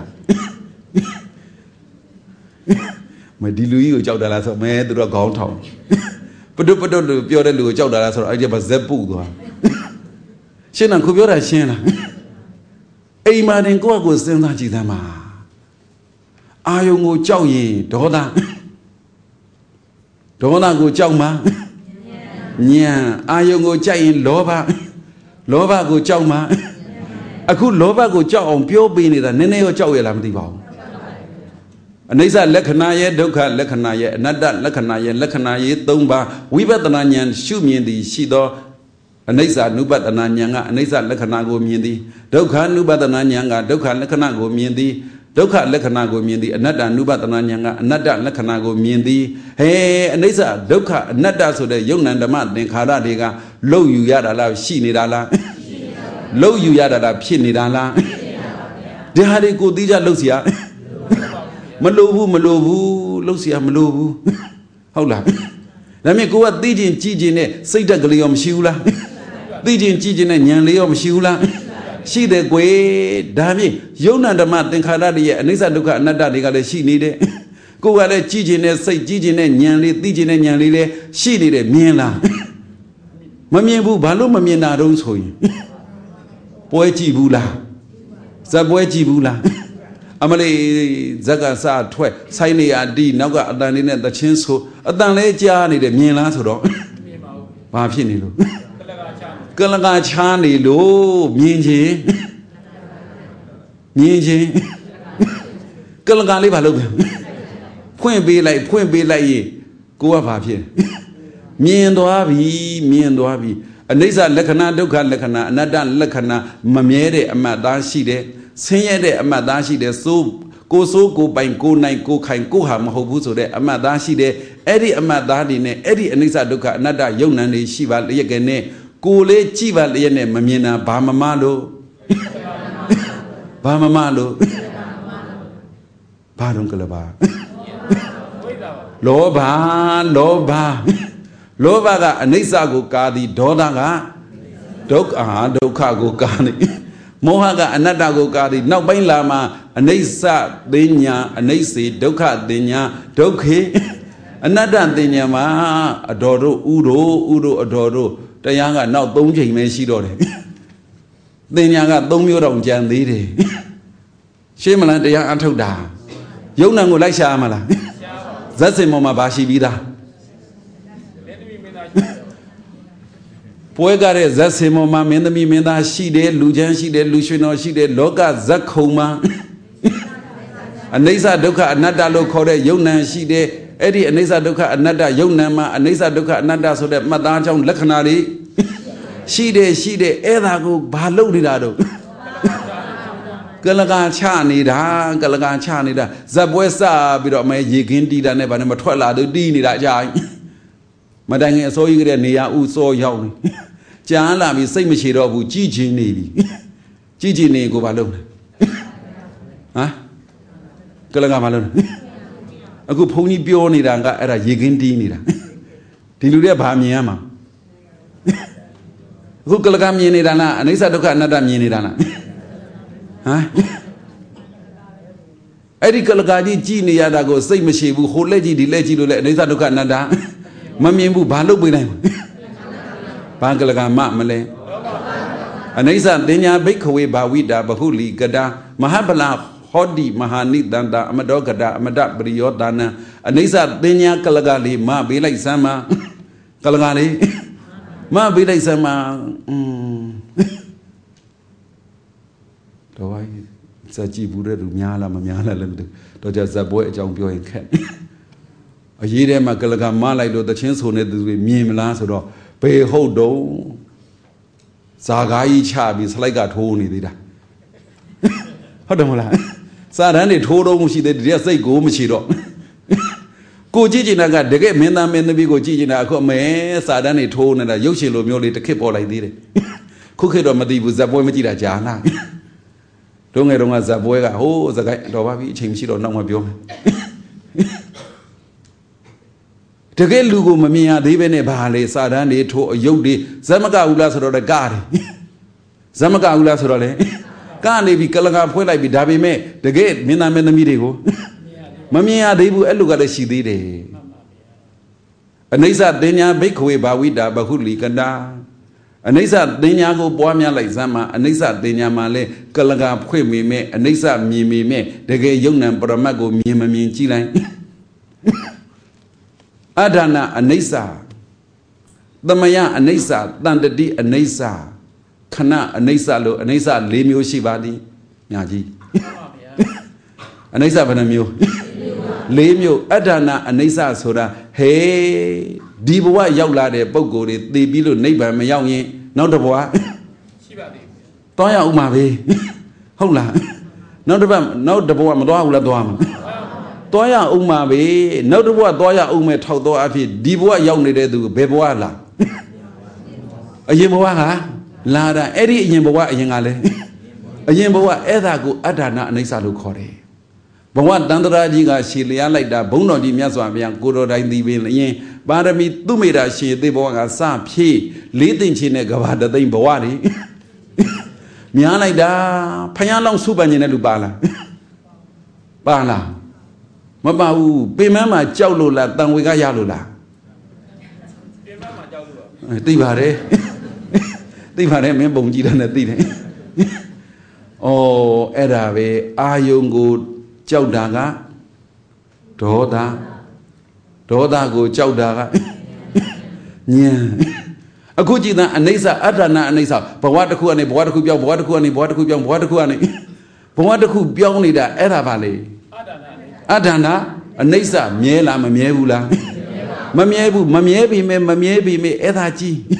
[SPEAKER 1] မဒီလူကြီးကိုကြောက်တာလားဆိုမဲသူတို့ခေါင်းထောင်ပတွတ်လို့ပြောတဲ့လူကိုကြောက်တာလားဆိုတော့အဲ့ဒီဘာဇက်ပုသွားရှင်းတယ်ခုပြောတာရှင်းလားအိမ်မှာတင်ကိုယ့်ကိုစဉ်းစားကြည့်သမ်းပါအာယုံကိုကြောက်ရင်ဒေါသကိုကြောက်မှာညံအာယုံကိုကြိုက်ရင်လောဘကိုကြောက်မှာအခုလောဘကိုကြောက်အောင်ပြောပေးနေတာနည်းနည်းရောကြောက်ရလားမသိပါဘူးအနိစ္စလက္ခဏာရဲ့ဒုက္ခလက္ခဏာရဲ့အနတ္တလက္ခဏာရဲ့လက္ခဏာရဲ့3ပါးဝိပဿနာဉာဏ်ရှုမြင်သည်ရှိသောအနိစ္စနုပတနာဉာဏ်ကအနိစ္စလက္ခဏာကိုမြင်သည်ဒုက္ခနုပတနာဉာဏ်ကဒုက္ခလက္ခဏာကိုမြင်သည်ဒုက္ခလက္ခဏာကိုမြင်သည်အနတ္တနုပတနာဉာဏ်ကအနတ္တလက္ခဏာကိုမြင်သည်ဟဲအနိစ္စဒုက္ခအနတ္တဆိုတဲ့ယုံ nant ဓမ္မသင်္ခါရတွေကလှုပ်ယူရတာလားရှိနေတာလားလှုပ်ယူရတာလားဖြစ်နေတာလားဒီဟာတွေကိုသိကြလှုပ်เสียမလိုဘူးလှုပ်เสียမလိုဘူးဟုတ်လားဒါမြင်ကိုကသိချင်းကြည်ချင်းနဲ့စိတ်ဓာတ်ကလေးရောမရှိဘူးလားသိချင်းကြည့်ချင်းနဲ့ဉာဏ်လေးရောမရှိဘူးလားရှိတယ်ကွယ်ဒါဖြင့်ယုံနာဓမ္မသင်္ခါရတွေရဲ့အနိစ္စဒုက္ခအနတ္တတွေကလည်းရှိနေတယ်ကိုယ်ကလည်းကြည့်ချင်းနဲ့စိတ်ကြည့်ချင်းနဲ့ဉာဏ်လေးသိချင်းနဲ့ဉာဏ်လေးလည်းရှိနေတယ်မြင်လားမမြင်ဘူးဘာလို့မမြင်တာတုံးဆိုရင်ပွဲကြည့်ဘူးလားဇက်ပွဲကြည့်ဘူးလားအမလေးဇက်ကစထွက်ဆိုင်နေရတီနောက်ကအတန်လေးနဲ့သချင်းဆိုအတန်လေးကြားနေတယ်မြင်လားဆိုတော့ဘာဖြစ်နေလို့ကလကာချားနေလို့မြင်ချင်းကလကာလေးဘာလုပ်လဲဖွင့်ပေးလိုက်ရင်ကိုကဘာဖြစ်မြင်သွားပြီအနိစ္စလက္ခဏာဒုက္ခလက္ခဏာအနတ္တလက္ခဏာမမြဲတဲ့အမှတ်သားရှိတယ်ဆင်းရဲတဲ့အမှတ်သားရှိတယ်ကိုပိုင်ကိုနိုင်ကိုခိုင်ကိုဟာမဟုတ်ဘူးဆိုတဲ့အမှတ်သားရှိတယ်အဲ့ဒီအမှတ်သားတွေနဲ့အဲ့ဒီအနိစ္စဒုက္ခအနတ္တယုံနံတွေရှိပါလျက်ကနဲ့ကိုလေးကြည့်ပါလျက်နဲ့မမြင်တာဘာမမလို့ဘာတော့ကလပါလောဘကအနိစ္စကိုကာသည်ဒေါသကဒုက္ခကိုကာနေမောဟကအနတ္တကိုကာသည်နောက်ပိုင်းလာမှာအနိစ္စသိညာအနိစ္စဒုက္ခသိညာဒုက္ခေအနတ္တသိညာမှာအတော်တို့ဥတို့အတော်တို့တရားကနောက်3ချိန်ပဲရှိတော့တယ်သိညာက3မျိုးတောင်ကြံသေးတယ်ရှင်းမလားတရားအထုတ်တာယုံနံကိုလိုက်ရှာရမလားဇက်စင်ပေါ်မှာဘာရှိပြီးသားပွဲကတဲ့ဇက်စင်ပေါ်မှာမင်းသမီးမင်းသားရှိတယ်လူချမ်းရှိတယ်လူရွှေတော်ရှိတယ်လောကဇက်ခုံမှာအနိစ္စဒုက္ခအနတ္တလို့ခေါ်တဲ့ယုံနံရှိတယ်အဲ့ဒီအနိစ္စဒုက္ခအနတ္တယုံနံမှာအနိစ္စဒုက္ခအနတ္တဆိုတဲ့မှတ်သားကြောင့်လက္ခဏာတွေရှိတယ်အဲ့ဒါကိုဘာလုပ်နေတာတော့ကလကာချနေတာဇက်ပွဲစပြီးတော့မဲရေခင်းတီးတာနဲ့ဘာနဲ့မထွက်လာတော့တီးနေတာအကြာမတိုင်ခင်အစိုးရကတဲ့နေရာဥစောရောက်နေကြာလာပြီစိတ်မရှိတော့ဘူးကြည်ချင်းနေပြီကြည်ချင်းနေကိုဘာလုပ်လဲကလကာဘာလုပ်လဲအခုဘုန်းကြီးပြောနေတာကအဲ့ဒါရေခင်းတီးနေတာဒီလူတွေကဘာမြင်ရမှာအခုကလကာမြင်နေတာလားအနိစ္စဒုက္ခအနတ္တမြင်နေတာလားအဲ့ဒီကလကာကြီးကြည်နေရတာကိုစိတ်မရှိဘူးဟိုလက်ကြည့်ဒီလက်ကြည့်လို့လည်းအနိစ္စဒုက္ခအနတ္တမမြင်ဘူးဘာလုပ်ပေးနိုင်ဘာကလကာမလဲအနိစ္စတင်ညာဘိက္ခဝေဘာဝိတာဘဟုလီကတာမဟာဗလာဟောတိမဟာနိတန္တာအမတောကတာအမတပရိယောတာနံအနိစ္စတင်ညာကလကာလေးမပေးလိုက်စမ်းပါကလကာလေးမပေးလိုက်စမ်းပါတော့ဇက်ကြည့်ဘူးတဲ့သူများလားမများလားလည်းမသိတော့ကြဇက်ပွဲအကြောင်းပြောရင်ခက်အရေးထဲမှာကလကမလိုက်လို့တချင်းဆိုနေသူတွေမြင်မလားဆိုတော့ဘေဟုတ်တော့ဇာကားကြီးချပြီးစလိုက်ကထိုးနေသေးတာဟုတ်တယ်မလားစာတန်းတွေထိုးတော့မရှိသေးဒီကစိတ်ကိုမရှိတော့ကိုကြည့်ချင်တာကတကယ်မင်းသားမင်းသမီးကိုကြည့်ချင်တာအခုအမဲစာတန်းတွေထိုးနေတာရုပ်ရှင်လိုမျိုးလေးတစ်ခေတ်ပေါ်လိုက်သေးတယ်ခုခေတ်တော့မသိဘူးဇက်ပွဲမကြည့်တာကြာလားတုန်းငယ်တုန်းကဇက်ပွဲကဟိုးစကိုင်းတော်ပါပြီအချိန်မရှိတော့နောက်မှပြောမယ်တကယ်လူကိုမမြင်ရသေးပဲနဲ့ဘာလဲစာတန်းတွေထိုးအယုတ်တွေဇမကဥလားဆိုတော့လည်းကားတယ်ဇမကဥလားဆိုတော့လည်းကားနေပြီကလကာဖွဲလိုက်ပြီဒါပေမဲ့တကယ်မင်းသားမင်းသမီးတွေကိုမမြင်ရသေးဘူးအဲ့လိုကလည်းရှိသေးတယ်အနိစ္စတင်ညာဘိက္ခဝေဘာဝိတာဘဟုလီကတာအနိစ္စတင်ညာကိုပွားများလိုက်စမ်းမှာအနိစ္စတင်ညာမှာလဲကလကာဖွင့်မိမဲ့အနိစ္စမြင်မိမဲ့တကယ်ယုံနံပရမတ်ကိုမြင်မမြင်ကြည့်လိုက်အဒါနာအနိစ္စသမယအနိစ္စတန်တတိအနိစ္စခဏအနိစ္စလို့အနိစ္စ၄မျိုးရှိပါသည်ညာကြီးအနိစ္စဘယ်နှမျိုး၄မျိုးအဒါနာအနိစ္စဆိုတာဟေးဒီဘဝရောက်လာတဲ့ပုံကိုယ်တွေသိပြီးလို့နိဗ္ဗာန်မရောက်ရင်နောက်တစ်ဘဝရှိပါသေးတယ်။သွားရအောင်ပါပဲဟုတ်လားနောက်တစ်ဘဝမသွားဘူးလားသွားမှာသွားရအောင်ပါပဲနောက်တစ်ဘဝသွားရအောင်မဲ့ထောက်တော့အဖြစ်ဒီဘဝရောက်နေတဲ့သူဘယ်ဘဝလားအရင်ဘဝကလာတာအဲ့ဒီအရင်ဘဝအရင်ကလည်းအရင်ဘဝအဲ့ဒါကိုအတ္တနာအနိစ္စလို့ခေါ်တယ်။ဘ Bawa Dandra Jiga, Shilia like that, Bono di Miaswabian, Guru Dindi, Barami, Tumira, she, the Boga, Sa, P, leading Chinegava, the Bawari. Miana da, Payalong Suban in Lubala. Bala. Mabau, Bimama, Jaulula, Tanwiga Yalula. Tivare, Tivare, Membonji and the Tine. Oh, Edave, Ayungu. Châu Daga, Doda go Châu Daga. Yeah. A good Jina, Anesa, Adana, Anesa, Pawataku and Boataku, Boataku, Pawataku, Bionida, Era Valley. Adana, Anesa, Miela, Mamiebula, Mamiebi, me, Edachi.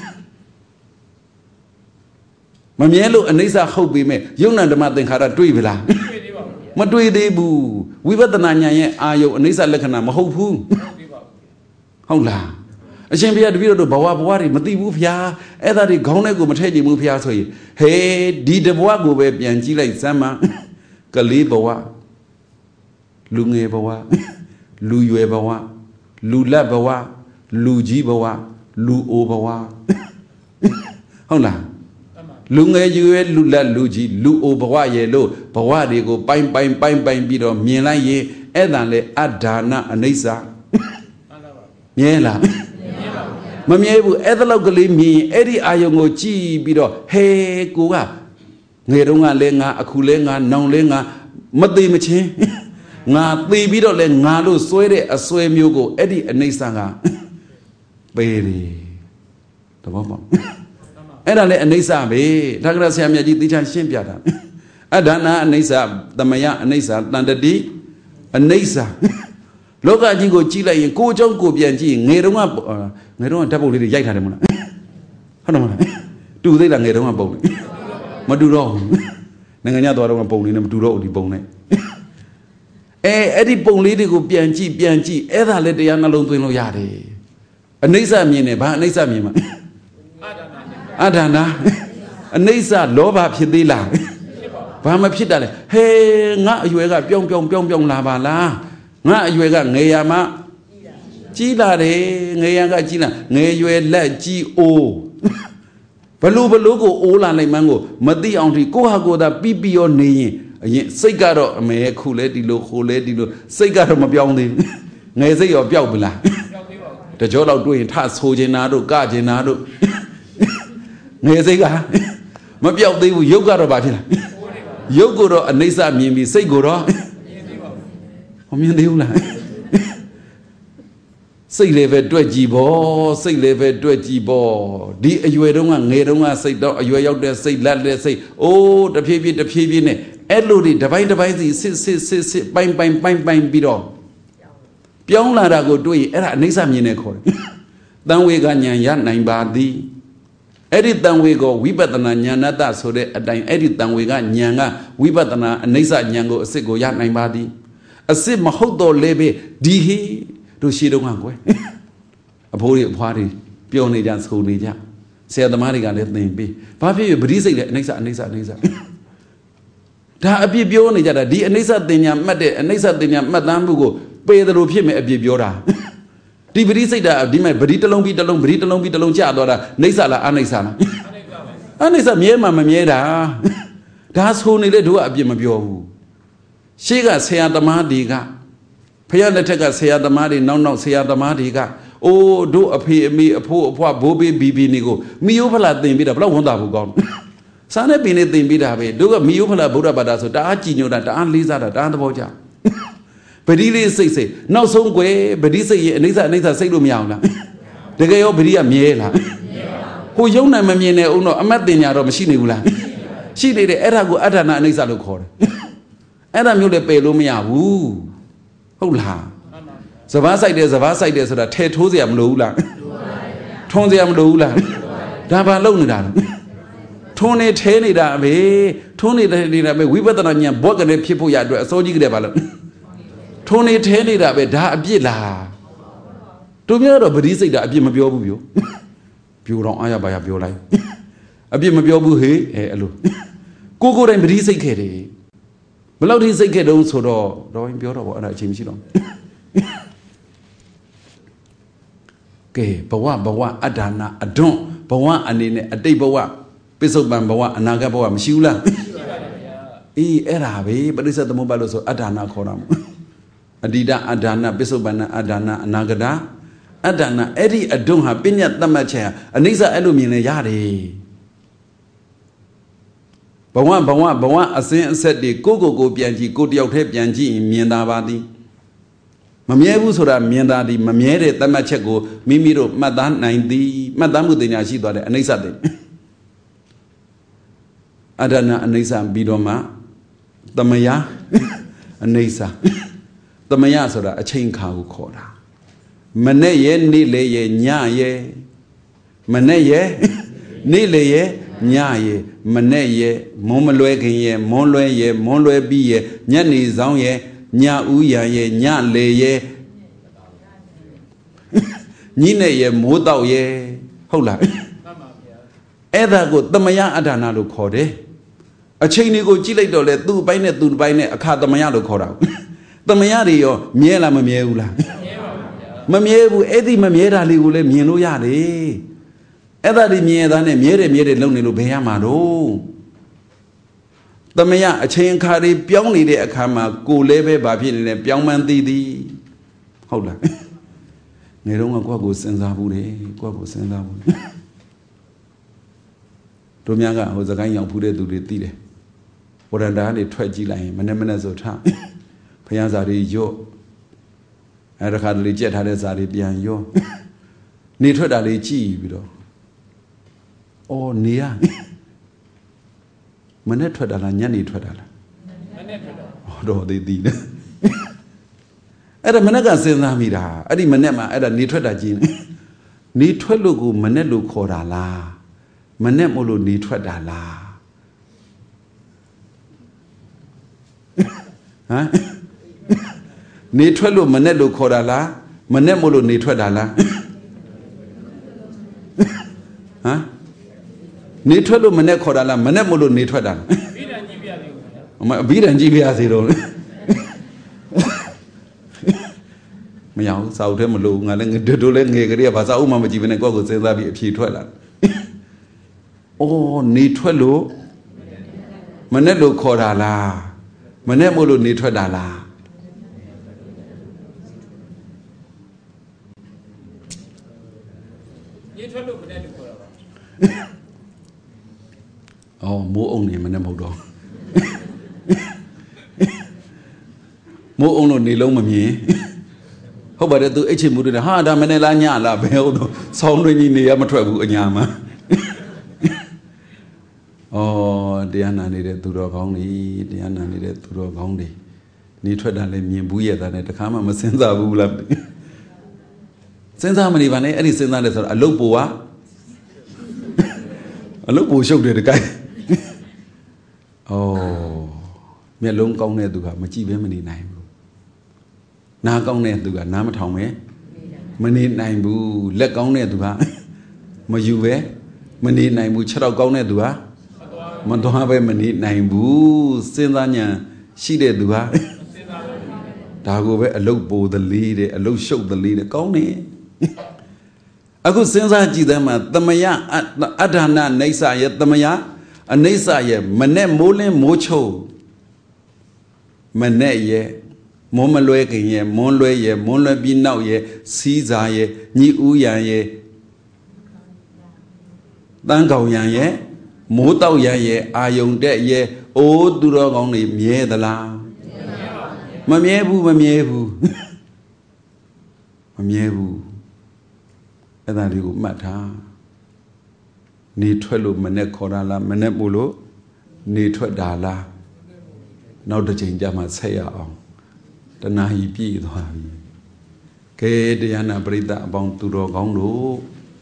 [SPEAKER 1] Mamielo, Anesa, Hobi, me, Yuna the Martin Hara Tuivila. Madui debu, we were the Nanya, Ayo, Nisa Lekana, Mahopu. Hola. A champion video to Bawari, Matibu Pia, either the Gonego Matedi Mupia. Hey, did the Wago web Yanjila Sama, Kalibawa, Lunge Bawa, Lu Bawa, Lula Bawa, Lu Jibawa, Lu Obawa. Hola. Lunga you Lula Luji, Lu Obawa yellow, Pawadi go pine bido, Miela ye, Edale, Adana, Anesa. Miela Mamiebu, Edalogally me, Eddie Ayongo chi bido, hey, Guga, Nerunga lenga, Akulenga, Nonlenga, Madi Machi, Nga, Bido Lengalu, Swede, a sway mugo, Eddie Anesanga. Baby. The bomb. Edale Anesa be, Tagra Samia Jitan Shimpiata. Adana Anesa, the Maya Anesa, Nandadi, Anesa. Loka Jingo Chile in Kojong Kobianji, Neruma, Neruma double the Yaitamuna. Do they like Neruma bone? Maduro. Nangana bone in Maduro di bone. Eddie Bone go Bianchi, Eda let the Yana Lono Yade. Anesa Mine, Banesa Mima. Adana, Anesa, Loba Pidilla. Bama Pidale, hey, not you got Pyong Lava. Not you got Nayama Chila, Nayaga China, Nayu let G.O. Paluba logo, Ola Mango, Madi Auntie, Kohago, the Bibi or Nay, Segaro, may cool lady look, Segaro Mabioni, Naze or Biabula. The Jola doing task, Hojenado, Gajenado. Nezega Mabiao de Yoga about it. Yogoro and Nesa Mimi say Goro. Say level dwejibo, say level dwejibo. Di you don't say, you are out there, say, lad, say, oh, the PV, Edludi, divine, sit, bang, bido. Piona go do it, and Nesa Mineko. Then we got Yan nine badi. Edit then we go, we better than Yanada, so that a dime edit then we got Nyanga, we better than Nesa Nyango, Sego Yan nine badi. A sim Mahodo lebe, dihi, to Shido. A poly party, Pione Jan school Nija. Say the Mariga let name be. Papi, breezy, Nesa. Da a bibione, di Nesa Denia Made, and Nesa Denia Madambugo, pay the Rupium a bibiora. Dibri say that Dima Britalong, Britalong, Chadora, Nesala, Anesana. Anesa Miema Mieda. That's who needed to Abimabio. She got Sayada Madiga. Payana take us Sayada Madi, no, Sayada Madiga. Oh, do appear me a poor Bobby Bibi Nigo. Miupala, they meet a blow one gone. Sana been it, they meet a do a Miupala Buddha Badaso, Dachino, that Aunt Lisa, that Aunt Boja. But he say, no, so way, but he say, Nisa say to Miana. The guy over here, Miela. Who young Mamine, no, a Madina machine. She did the Erago Adana Nisa Lucor. Adamule Pelumia, woo. Hola. So, Vasai there's a that Tetosiam Lula. Tonsiam Lula. Daba Luna. Tony Tenny Dabe, Tony Dabe, we better than your book and people yard, so you develop. Tony Tenny Dabe, da Bila. To me, but he said that Abimabio. Pure Aya by a Biola. Abimabio, hey, hello. Go and breeze a kitty. Below his say get on so drawing beautiful and I change it on. Okay, Bawa, Adana, Adon, Bawa, and in a day Bawa, Piso Bambawa, and Nagabawa, Mishula. Erabe, but it's at the mobile also Adana Koram. Adida, Adana, Bisobana, Adana, Nagada, Adana, Eddie, Adonha, Binyat Namacha, Anisa Alumina Yari. Bawa, a said the Gogo Bianchi, go the Ote Bianchi in Miendavadi. Mamiebu Sura Miendadi, Mamiere, Tamachego, Mimiro, Madan 90, Madame Udinashi, Anisa. Adana, Anisa, Bidoma, Tamaya, Anisa. Tamaya Sura, a chain cow coda. Mane Nile, Nyaye, Mane, Nile, Nyaye, Mane, Momaloye, Monloye, Monloye Bie, Nyani Zanye, Nya Uyaye, Nya Leye, Nine ye, Modao ye, Hola. Either go Tamaya Adana look code. A chain go chile dole, do bine, a car Tamaya look code. Tamayario, Miela Mamieula. Mamiebu, Eddie Mamiera Liule, Mienu Yade. Eda di Mieda, Miere, Lonely Lubeamado. Tamaya, a chain carry, Pioni de Akama, go leve, Babin, and Piaman Didi. Hold on. They don't go Senzabure, go Senzabure. Tomiaga was a kind of Pude to the Tide. What I done, a tragic line, Manemenas of time. Piazari yo. I had legit had a zari pian yo. Nitro da legi, widow. Oh, near Manetradala, Yanni Tradala. Oh, they did. At a Managa says Namida, Adi Manema, at a Nitrada Gene. Nitrelugu, Manelu Corala, Manemolo Nitradala. Huh? Nitrelu Manelu Corala, Manemolo Nitradala. Huh? Nitrelu Mane Corala, Manemolo Nitradala. Beat and Gibia zero. Meow, South Emulu, and then do let me get a Sauma, even a go say that if you toilet. Oh, Nitrelu Manelu Corala. Manemolo Nitradala. Oh, more only Manemodo. More only Lomami. How about it to Echimu the Hada Manela Nyala, Beldo, Sound in the Amatrabu Yama. Oh, Diana needed to rock only, Diana needed to rock only. Nitradale me buya than at the Kama Masenza Bula. Since how many Vane, any sense that a loboa? A lobo showed the guy. Oh, me alone gone there to have Machi Vemini name. Now gone there to get Namatome. Mani name boo, let gone there to have Majuve. Mani name which shall gone there to have Mantohave Mani name boo, Sendanya, she did do her. Dago a lobo the leader, a low show the leader, gone there. I could sense I did them at Tamaya, Adana, Nasa yet Tamaya. Anesa ye, Mane Mole Mocho Mane ye, Momaloe ye, Monloe ye, Monle Binau ye, Caesar ye, Ni Uya ye, Dangao yan ye, Motao yan ye, Ayon de ye, O Durog only, Mie the la Mamiebu, Mamiebu, and that you matter. Nitwelu Mane Corala, Manebulo, Nitwadala. Now the change I must say on the Nahi P. Ke Diana Brida about to Rogongo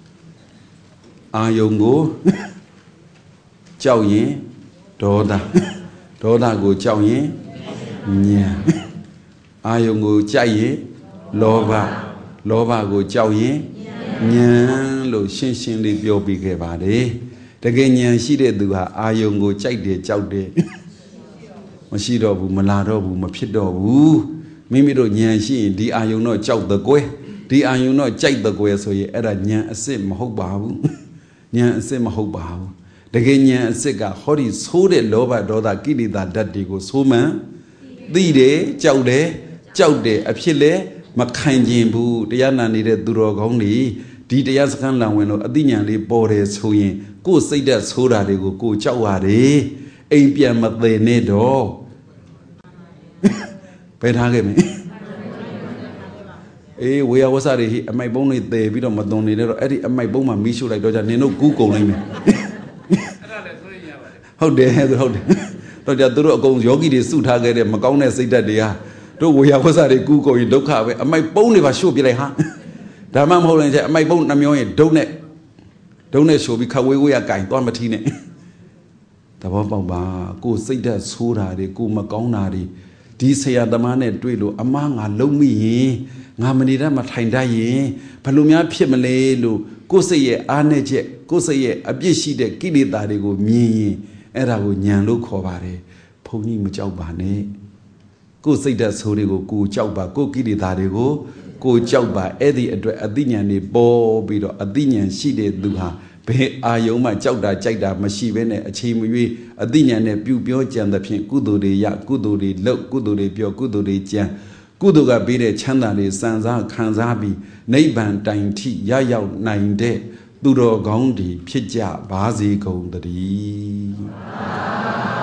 [SPEAKER 1] Ayongo Chow Ye, Doda go Chow Ye, Nya Ayongo Chaye, Lova go Chow Ye. Nyan lo shin li pyo pi keပါတယ်တကယ်ဉာဏ်ရှိတဲ့သူဟာအာယုံကိုကြိုက်တယ်ကြောက်တယ်မမရှိတော့ဘူးမလာတော့ဘူးမဖြစ်တော့ဘူးမိမိတို့ဉာဏ်ရှိရင်ဒီအာယုံတော့ကြောက်တဲ့ကွယ်ဒီအာယုံတော့ကြိုက်တဲ့ကွယ်ဆိုရင်အဲ့ဒါဉာဏ်အစစ်မဟုတ်ပါဘူးဉာဏ်အစစ်မဟုတ်ပါဘူးတကယ်ဉာဏ်အစစ်ကဟောဒီဆိုးတဲ့လောဘဒေါသကိလေသာဓာတ်တွေကိုဆိုးမှန်သိတယ်ကြောက်တယ်အဖြစ်လဲမခံခြင်းဘူးတရားနာနေတဲ့သူတော်ကောင်းတွေဒီတရားစခန်းလံဝင်လို့အသိဉာဏ်လေးပေါ်တယ်ဆိုရင်ကိုယ်စိတ်ဓာတ်ဆိုးတာတွေကိုကိုယ်ကြောက်ရတယ်အိမ်ပြန်မသိနဲ့တော့ဘယ်ထားခဲ့မလဲအေးဝေယဝဆတွေအမိုက်ပုံးတွေတည်ပြီးတော့မသွန်နေတော့အဲ့ဒီအမိုက်ပုံးမှာမီးရှို့လိုက်တော့じゃနင်တို့ကူးကုန်လိုက်မယ်အဲ့ဒါလည်းဆိုရင်ရပါတယ်ဟုတ်တယ်တော့じゃသူတို့အကုန်ယောဂီတွေစုထားခဲ့တဲ့မကောင်းတဲ့စိတ်ဓာတ်တွေဟာတို့ဝေယဝဆတွေကူးကုန်ရင်ဒုက္ခပဲအမိုက်ပုံးတွေပါရှို့ပြလိုက်ဟာဒါမှမဟုတ်ရင်အမိုက်ပုံးနှမျောရင်ဒုံနဲ့ရှို့ပြီးခဝေးကင်သွားမထီးနဲ့သဘောပေါက်ပါကိုယ်စိတ်ဓာတ်ဆိုးတာတွေကိုမကောင်းတာတွေဒီဆရာသမားနဲ့တွေ့လို့အမားငါလုံးမိရင်ငါမနေတတ်မထိုင်တတ်ရင်ဘယ်လိုများဖြစ်မလဲလို့ကိုယ်စိတ်ရဲ့အားနဲ့ချက်ကိုယ်စိတ်ရဲ့အပြစ်ရှိတဲ့ကိလေသာတွေကိုမြင်ရင်အဲ့ဒါကိုဉာဏ်လို့ခေါ်ပါတယ်ဘုန်းကြီးမကြောက်ပါနဲ့ကိုယ်စိတ်ဓာတ်ဆိုးတွေကိုကိုကြောက်ပါကိုယ်ကိလေသာတွေကိုကိုကြောက်ပါအဲ့ဒီအတွက်အသိဉာဏ်တွေပေါ်ပြီးတော့အသိဉာဏ်ရှိတဲ့သူဟာဘယ်အာယုံမှကြောက်တာကြိုက်တာမရှိဘဲနဲ့အချိန်မရွေးအသိဉာဏ်နဲ့ပြုပြောကြံသဖြင့်ကုသိုလ်တွေရကုသိုလ်တွေလုပ်ကုသိုလ်တွေပြောကုသိုလ်တွေကြံကုသိုလ်ကပေးတဲ့ချမ်းသာတွေစံစားခံစားပြီးနိဗ္ဗာန်တိုင်ထိရရောက်နိုင်တဲ့သူတော်ကောင်းတွေဖြစ်ကြပါစေကုန်သတည်း